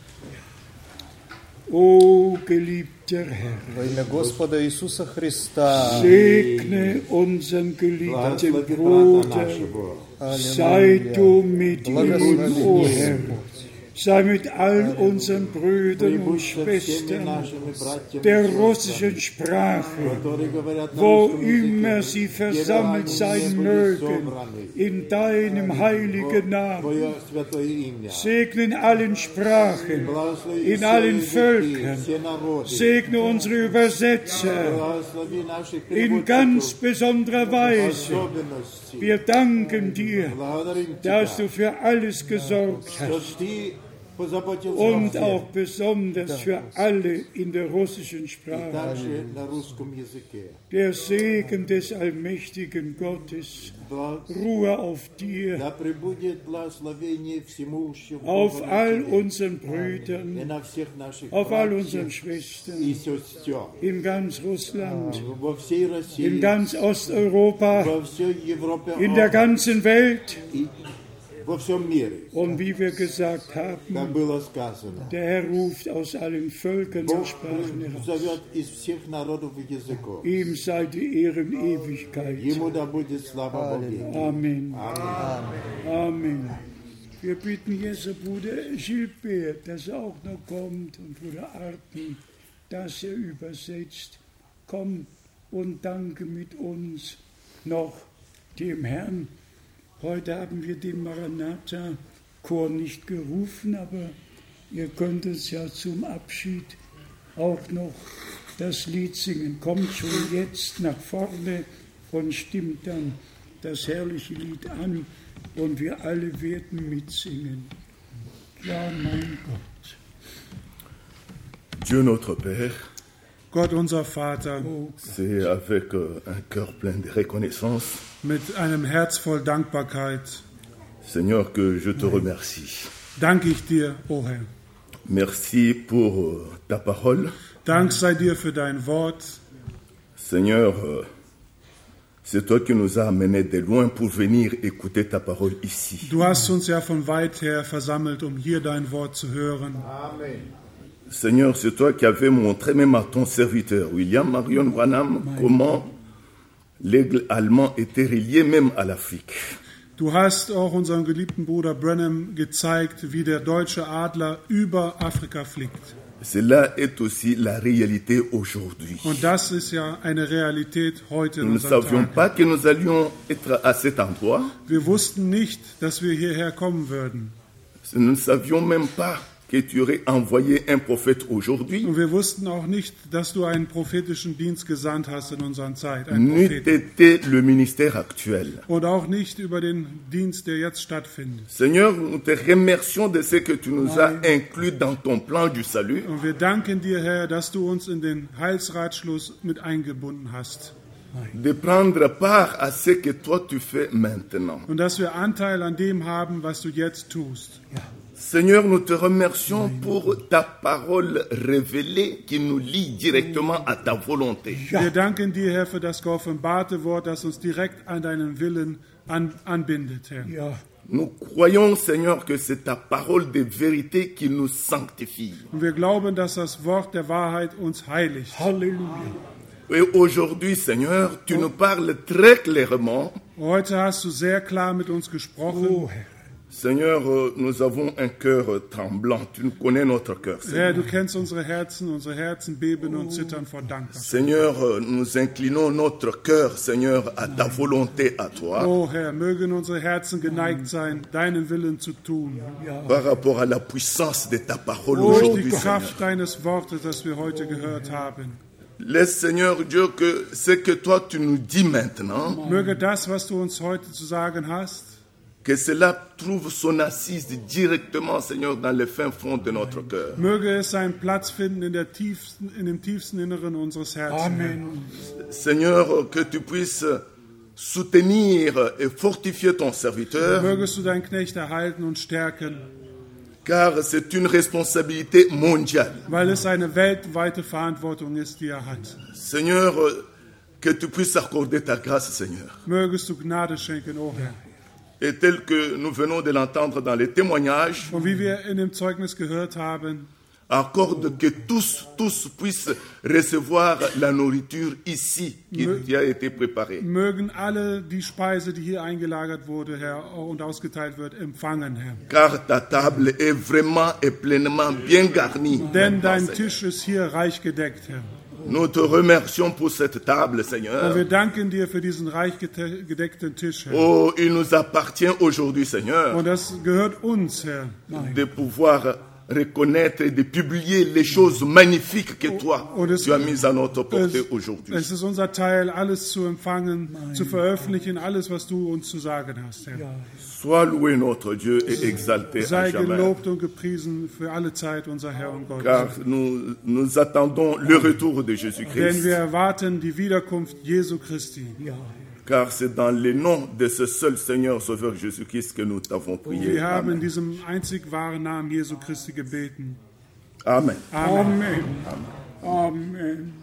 O geliebter Herr, Во имя Господа Иисуса Христа. segne unseren geliebten Bruder. Sei du mit ihm, o Herr. Sei mit all unseren Brüdern und Schwestern der russischen Sprache, wo immer sie versammelt sein mögen, in deinem heiligen Namen. Segne in allen Sprachen, in allen Völkern. Segne unsere Übersetzer in ganz besonderer Weise. Wir danken dir, dass du für alles gesorgt hast. Und auch besonders für alle in der russischen Sprache. Der Segen des allmächtigen Gottes ruhe auf dir, auf all unseren Brüdern, auf all unseren Schwestern, in ganz Russland, in ganz Osteuropa, in der ganzen Welt. Und wie wir gesagt haben, der Herr ruft aus allen Völkern und Sprachen heraus. Ihm sei die Ehre in Ewigkeit. Amen. Amen. Wir bitten jetzt Bruder Gilbert, dass er auch noch kommt, und Bruder Arten, dass er übersetzt. Komm und danke mit uns noch dem Herrn. Heute haben wir den Maranatha-Chor nicht gerufen, aber ihr könnt uns ja zum Abschied auch noch das Lied singen. Kommt schon jetzt nach vorne und stimmt dann das herrliche Lied an und wir alle werden mitsingen. Ja, mein Gott. Dieu notre Père, Gott unser Vater, c'est avec euh, un cœur plein de reconnaissance, mit einem Herz voll Dankbarkeit Seigneur, que je te remercie. danke ich dir, o Herr. Merci pour euh, ta parole. Dank sei dir für dein Wort. Seigneur, euh, c'est toi qui nous as amenés de loin pour venir écouter ta parole ici. Du hast uns ja von weit her versammelt, um hier dein Wort zu hören. Seigneur, c'est toi qui avais montré même à ton serviteur, William Marion Branham, comment l'aigle allemand était relié même à l'Afrique. Du hast auch unserem geliebten Bruder Branham gezeigt, wie der deutsche Adler über Afrika fliegt. Cela est aussi la réalité aujourd'hui. Und das ist ja eine Realität heute in Nous ne unserem savions Tag. pas que nous allions être à cet endroit. Wir wussten nicht, dass wir hierher kommen würden. Nous ne savions même pas que tu aurais envoyé un prophète aujourd'hui. Und wir wussten auch nicht, dass du einen prophetischen Dienst gesandt hast in unserer Zeit. N'eût été le ministère actuel. Und auch nicht über den Dienst, der jetzt stattfindet. Seigneur, nous te remercions de ce que tu nous as inclus dans ton plan du salut. Und wir danken dir, Herr, dass du uns in den Heilsratschluss mit eingebunden hast. De prendre part à ce que toi tu fais maintenant. Und dass wir Anteil an dem haben, was du jetzt tust. Seigneur, nous te remercions pour ta parole révélée qui nous lie directement à ta volonté. Wir danken dir, Herr, für das geoffenbarte Wort, das uns direkt an deinen Willen an, anbindet, Herr. Ja. Nous croyons, Seigneur, que c'est ta parole de vérité qui nous sanctifie. Und wir glauben, dass das Wort der Wahrheit uns heiligt. Halleluja. Et aujourd'hui, Seigneur, tu nous parles très clairement. Heute hast du sehr klar mit uns gesprochen. Oh, Herr. Seigneur, nous avons un cœur tremblant. Tu nous connais notre cœur, Herr, Seigneur. du kennst unsere Herzen, unsere Herzen beben und zittern vor Dank. Seigneur, nous inclinons notre cœur, Seigneur, à ta volonté, à toi, Oh Herr, mögen unsere Herzen geneigt sein, deinen Willen zu tun. par rapport à la puissance de ta parole Durch die aujourd'hui, Seigneur. Kraft deines Wortes, das wir heute gehört haben. Laisse, Seigneur Dieu, que ce que toi tu nous dis maintenant, Möge das, was du uns heute zu sagen hast, que cela trouve son assise directement, Seigneur, dans le fin fond de notre cœur. möge es seinen Platz finden in, der tiefsten, in dem tiefsten Inneren unseres Herzens. Amen. Seigneur, que tu puisses soutenir et fortifier ton serviteur, Mögest du deinen Knecht erhalten und stärken, car c'est une responsabilité mondiale. weil es eine weltweite Verantwortung ist, die er hat. Seigneur, que tu puisses accorder ta grâce, Seigneur. Mögest du Gnade schenken, o Herr. Et tel que nous venons de l'entendre dans les témoignages, Und wie wir in dem Zeugnis gehört haben, accorde que tous, tous puissent recevoir la nourriture ici qui qui a été préparée. mögen alle die Speise, die hier eingelagert wurde, Herr, und ausgeteilt wird, empfangen, Herr. Car ta table est vraiment et pleinement bien garnie. Denn maintenant, dein Seigneur. Tisch ist hier reich gedeckt, Herr. Nous te remercions pour cette table, Und Seigneur. wir danken dir für diesen reich gete- gedeckten Tisch, Herr. Oh, il nous appartient aujourd'hui, Seigneur, Und das gehört uns, Herr, de pouvoir reconnaître et de publier les choses magnifiques que toi, Oh, das- tu as mises à notre portée es, aujourd'hui. es ist unser Teil, alles zu empfangen, zu veröffentlichen, alles, was du uns zu sagen hast, Herr. Sois loué notre Dieu et exalté à Sei jamais. gelobt und gepriesen für alle Zeit, unser Herr und Gott. Car nous, nous attendons le retour de Denn Jésus-Christ. wir erwarten die Wiederkunft Jesu Christi. Car c'est dans le nom de ce seul Seigneur Sauveur Jésus-Christ que nous t'avons prié. Wir haben in Amen. diesem einzig wahren Namen Jesu Christi gebeten. Amen. Amen. Amen. Amen.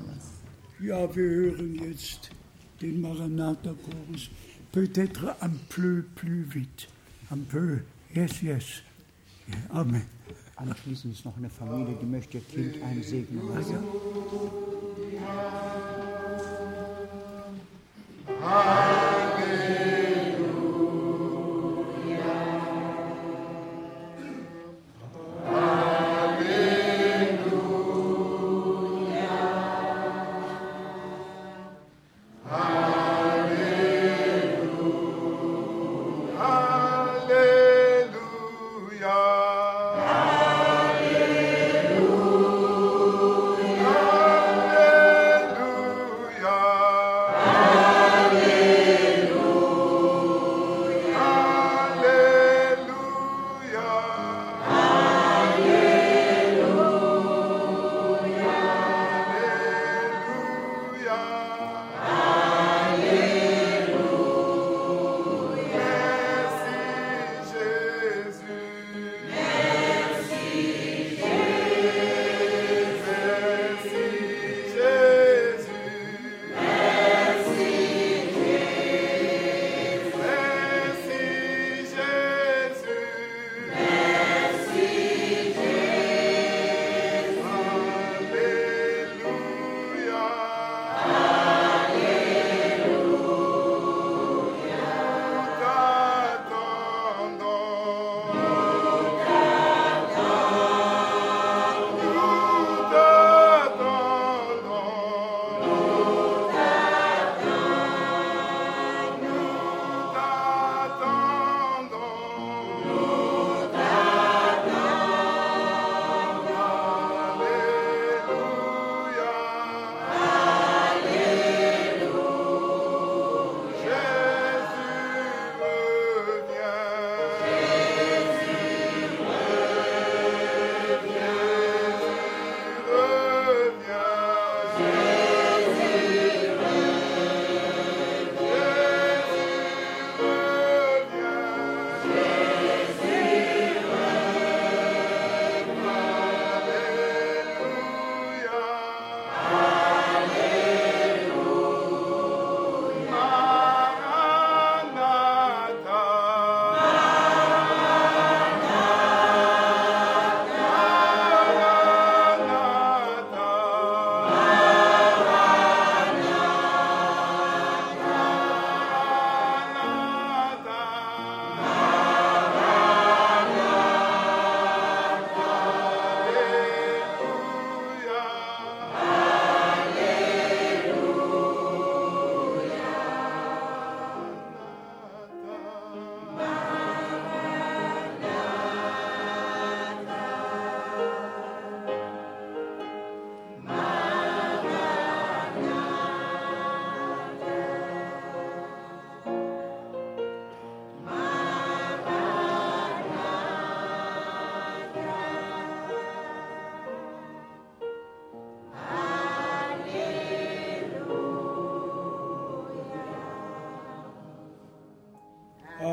Ja, wir hören jetzt den Maranatha-Chorus. Peut-être un peu plus vite. Un peu. Yes, yes. Yeah, Amen. Anschließend ist noch eine Familie, die möchte ihr Kind einsegnen lassen. Alléluia.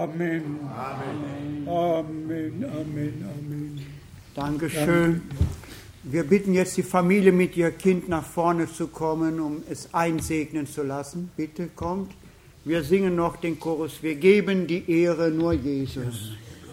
Amen. Amen. Amen. Amen. Amen. Dankeschön. Wir bitten jetzt die Familie mit ihr Kind nach vorne zu kommen, um es einsegnen zu lassen. Bitte kommt. Wir singen noch den Chorus. Wir geben die Ehre nur Jesus.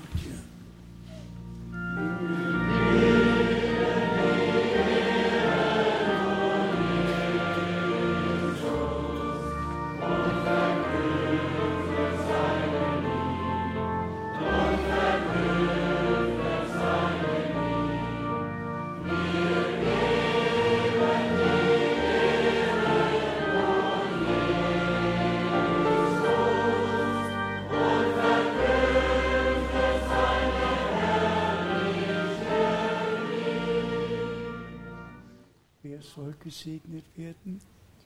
Soll gesegnet werden?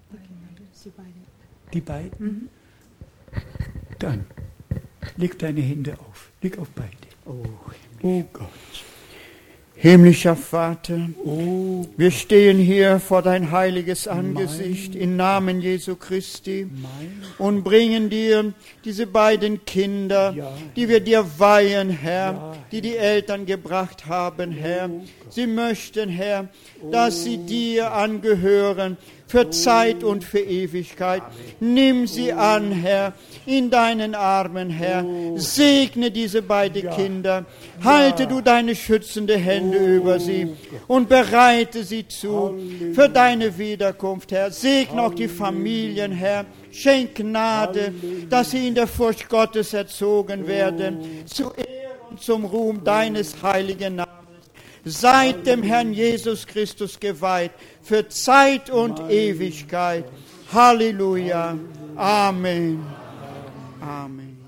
Die beiden? Mhm. Dann leg deine Hände auf. Leg auf beide. Oh, oh Gott. Himmlischer Vater, oh, wir stehen hier vor dein heiliges Angesicht mein, im Namen Jesu Christi und bringen dir diese beiden Kinder, ja, die wir dir weihen, Herr, ja, die die Eltern gebracht haben, Herr. Oh, sie möchten, Herr, dass sie dir angehören für Zeit und für Ewigkeit. Nimm sie an, Herr, in deinen Armen, Herr. Segne diese beiden Kinder. Halte du deine schützende Hände über sie und bereite sie zu für deine Wiederkunft, Herr. Segne auch die Familien, Herr. Schenk Gnade, dass sie in der Furcht Gottes erzogen werden, zur Ehre und zum Ruhm deines heiligen Namens. Seid dem Herrn Jesus Christus geweiht, für Zeit und Ewigkeit. Halleluja. Amen. Amen.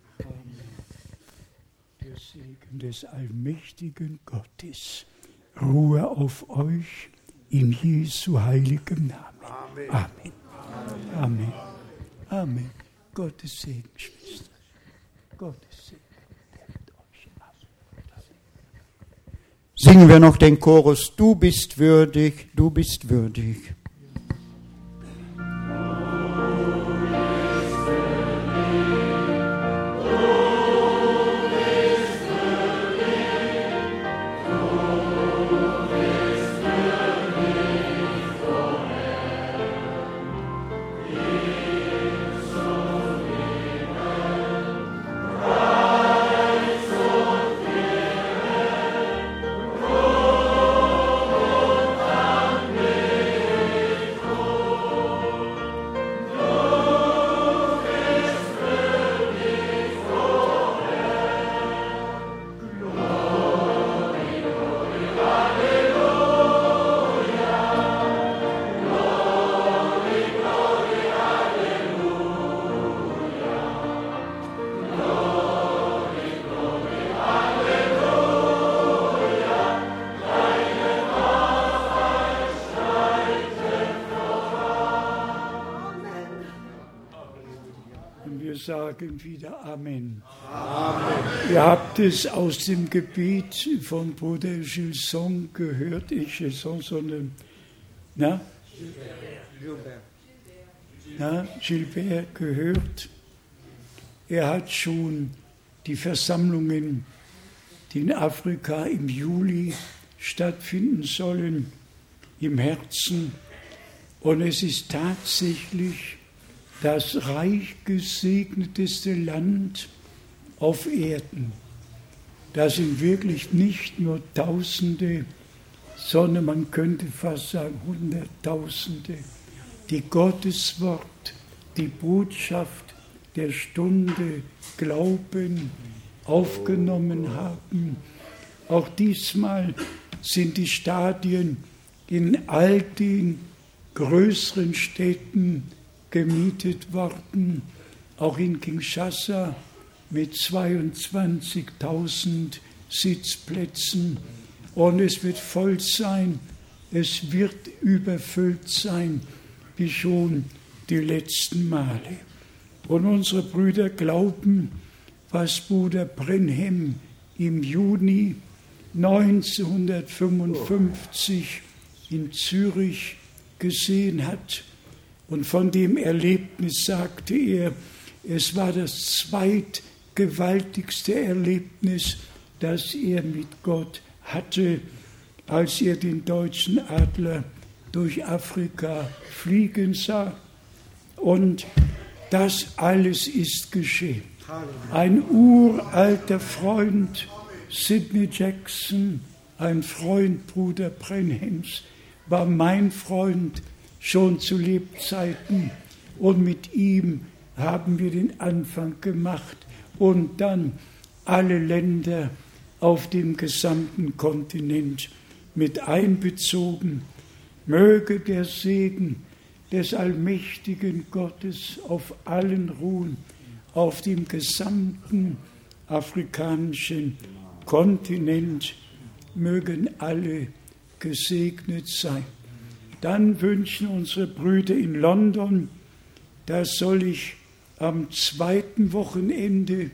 Der Segen des allmächtigen Gottes ruhe auf euch in Jesu heiligem Namen. Amen. Amen. Amen. Gottes Segen, Schwester. Gottes Segen. Singen wir noch den Chorus, du bist würdig, du bist würdig. Sagen wieder Amen. Amen. Ihr habt es aus dem Gebet von Bruder Gilson gehört, nicht Gilson, sondern na? Gilbert. Na, Gilbert gehört. Er hat schon die Versammlungen, die in Afrika im Juli stattfinden sollen, im Herzen. Und es ist tatsächlich das reich gesegneteste Land auf Erden. Da sind wirklich nicht nur Tausende, sondern man könnte fast sagen Hunderttausende, die Gottes Wort, die Botschaft der Stunde glauben, aufgenommen haben. Auch diesmal sind die Stadien in all den größeren Städten gemietet worden, auch in Kinshasa mit zweiundzwanzigtausend Sitzplätzen. Und es wird voll sein, es wird überfüllt sein, wie schon die letzten Male. Und unsere Brüder glauben, was Bruder Brenhem im Juni neunzehnhundertfünfundfünfzig in Zürich gesehen hat. Und von dem Erlebnis sagte er, es war das gewaltigste Erlebnis, das er mit Gott hatte, als er den deutschen Adler durch Afrika fliegen sah. Und das alles ist geschehen. Ein uralter Freund, Sidney Jackson, ein Freund Bruder Branhams, war mein Freund schon zu Lebzeiten. Und mit ihm haben wir den Anfang gemacht und dann alle Länder auf dem gesamten Kontinent mit einbezogen. Möge der Segen des allmächtigen Gottes auf allen ruhen, auf dem gesamten afrikanischen Kontinent, mögen alle gesegnet sein. Dann wünschen unsere Brüder in London, da soll ich am zweiten Wochenende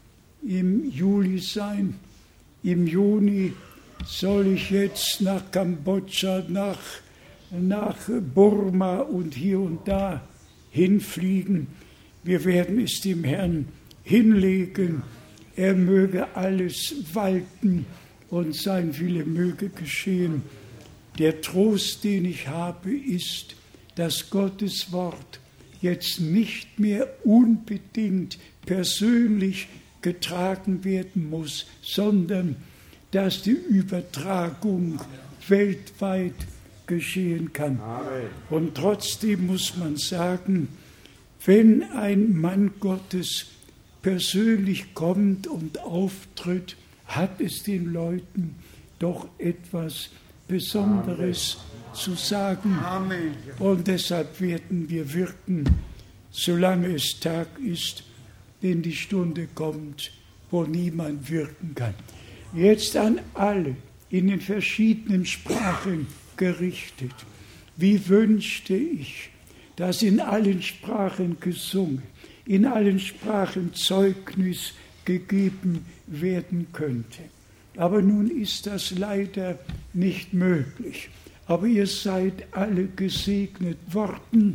im Juli sein. Im Juni soll ich jetzt nach Kambodscha, nach, nach Burma und hier und da hinfliegen. Wir werden es dem Herrn hinlegen. Er möge alles walten und sein Wille möge geschehen. Der Trost, den ich habe, ist, dass Gottes Wort jetzt nicht mehr unbedingt persönlich getragen werden muss, sondern dass die Übertragung weltweit geschehen kann. Amen. Und trotzdem muss man sagen, wenn ein Mann Gottes persönlich kommt und auftritt, hat es den Leuten doch etwas Besonderes Amen. Zu sagen. Amen. Und deshalb werden wir wirken, solange es Tag ist, denn die Stunde kommt, wo niemand wirken kann. Jetzt an alle in den verschiedenen Sprachen gerichtet. Wie wünschte ich, dass in allen Sprachen gesungen, in allen Sprachen Zeugnis gegeben werden könnte. Aber nun ist das leider nicht möglich. Aber ihr seid alle gesegnet worden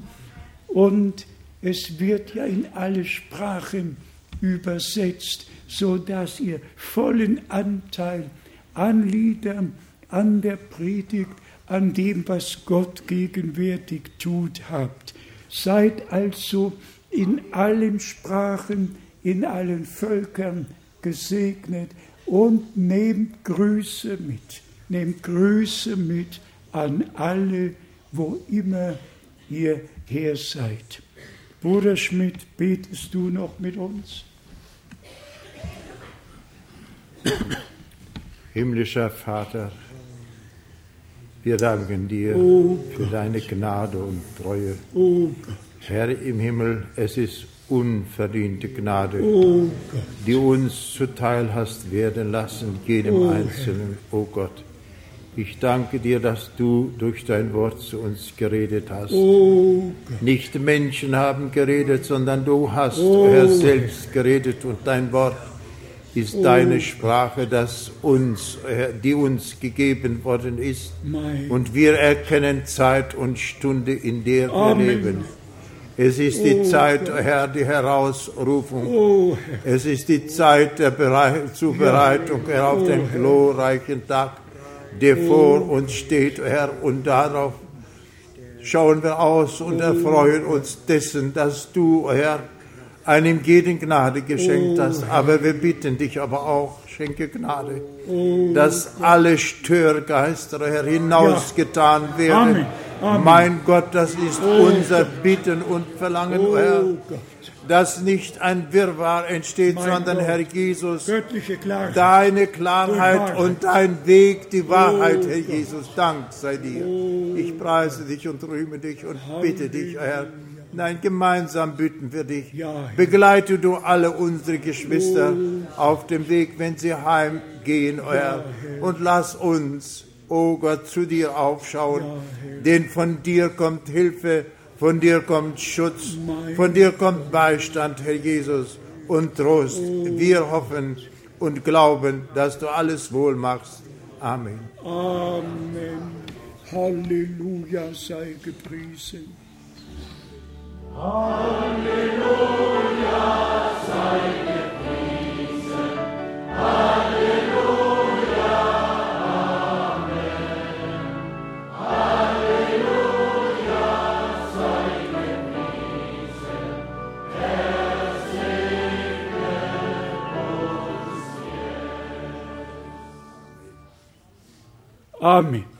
und es wird ja in alle Sprachen übersetzt, so dass ihr vollen Anteil an Liedern, an der Predigt, an dem, was Gott gegenwärtig tut, habt. Seid also in allen Sprachen, in allen Völkern gesegnet und nehmt Grüße mit. Nehmt Grüße mit an alle, wo immer ihr her seid. Bruder Schmidt, betest du noch mit uns? Himmlischer Vater, wir danken dir oh für deine Gnade und Treue. Oh Herr im Himmel, es ist unverdiente Gnade, oh die uns zuteil hast werden lassen, jedem oh Einzelnen, o oh Gott. Ich danke dir, dass du durch dein Wort zu uns geredet hast. Oh Nicht Menschen haben geredet, sondern du hast, oh Herr, selbst geredet und dein Wort ist oh deine Sprache, das uns, die uns gegeben worden ist. mein Und wir erkennen Zeit und Stunde, in der wir Amen. leben. Es ist die Oh Zeit, Gott. Herr, die Herausrufung. Oh Herr. Es ist die Zeit der Berei- Zubereitung, Herr, auf Oh den Herr. glorreichen Tag, der Oh. vor uns steht, Herr. Und darauf schauen wir aus und erfreuen uns dessen, dass du, Herr, einem jeden Gnade geschenkt Oh. hast. Aber wir bitten dich aber auch, schenke Gnade, Oh. dass alle Störgeister, Herr, hinausgetan werden. Amen. Amen. Mein Gott, das ist Oh unser Bitten und Verlangen, Oh Herr, Gott. dass nicht ein Wirrwarr entsteht, Mein sondern, Gott. Herr Jesus, Göttliche Klarheit. deine Klarheit Wahrheit. und dein Weg, die Wahrheit, Oh Herr Gott. Jesus, Dank sei dir. Oh. Ich preise dich und rühme dich und Halleluja. bitte dich, Herr. Nein, gemeinsam bitten wir dich. Ja, Herr. Begleite du alle unsere Geschwister Oh. auf dem Weg, wenn sie heimgehen, Herr. Herr. Und lass uns, oh Gott, zu dir aufschauen. Ja, Herr. Denn von dir kommt Hilfe, von dir kommt Schutz, Mein von dir kommt Beistand, Herr Jesus, und Trost. Oh. Wir hoffen und glauben, dass du alles wohl machst. Amen. Amen. Halleluja sei gepriesen. Halleluja sei gepriesen. Amen.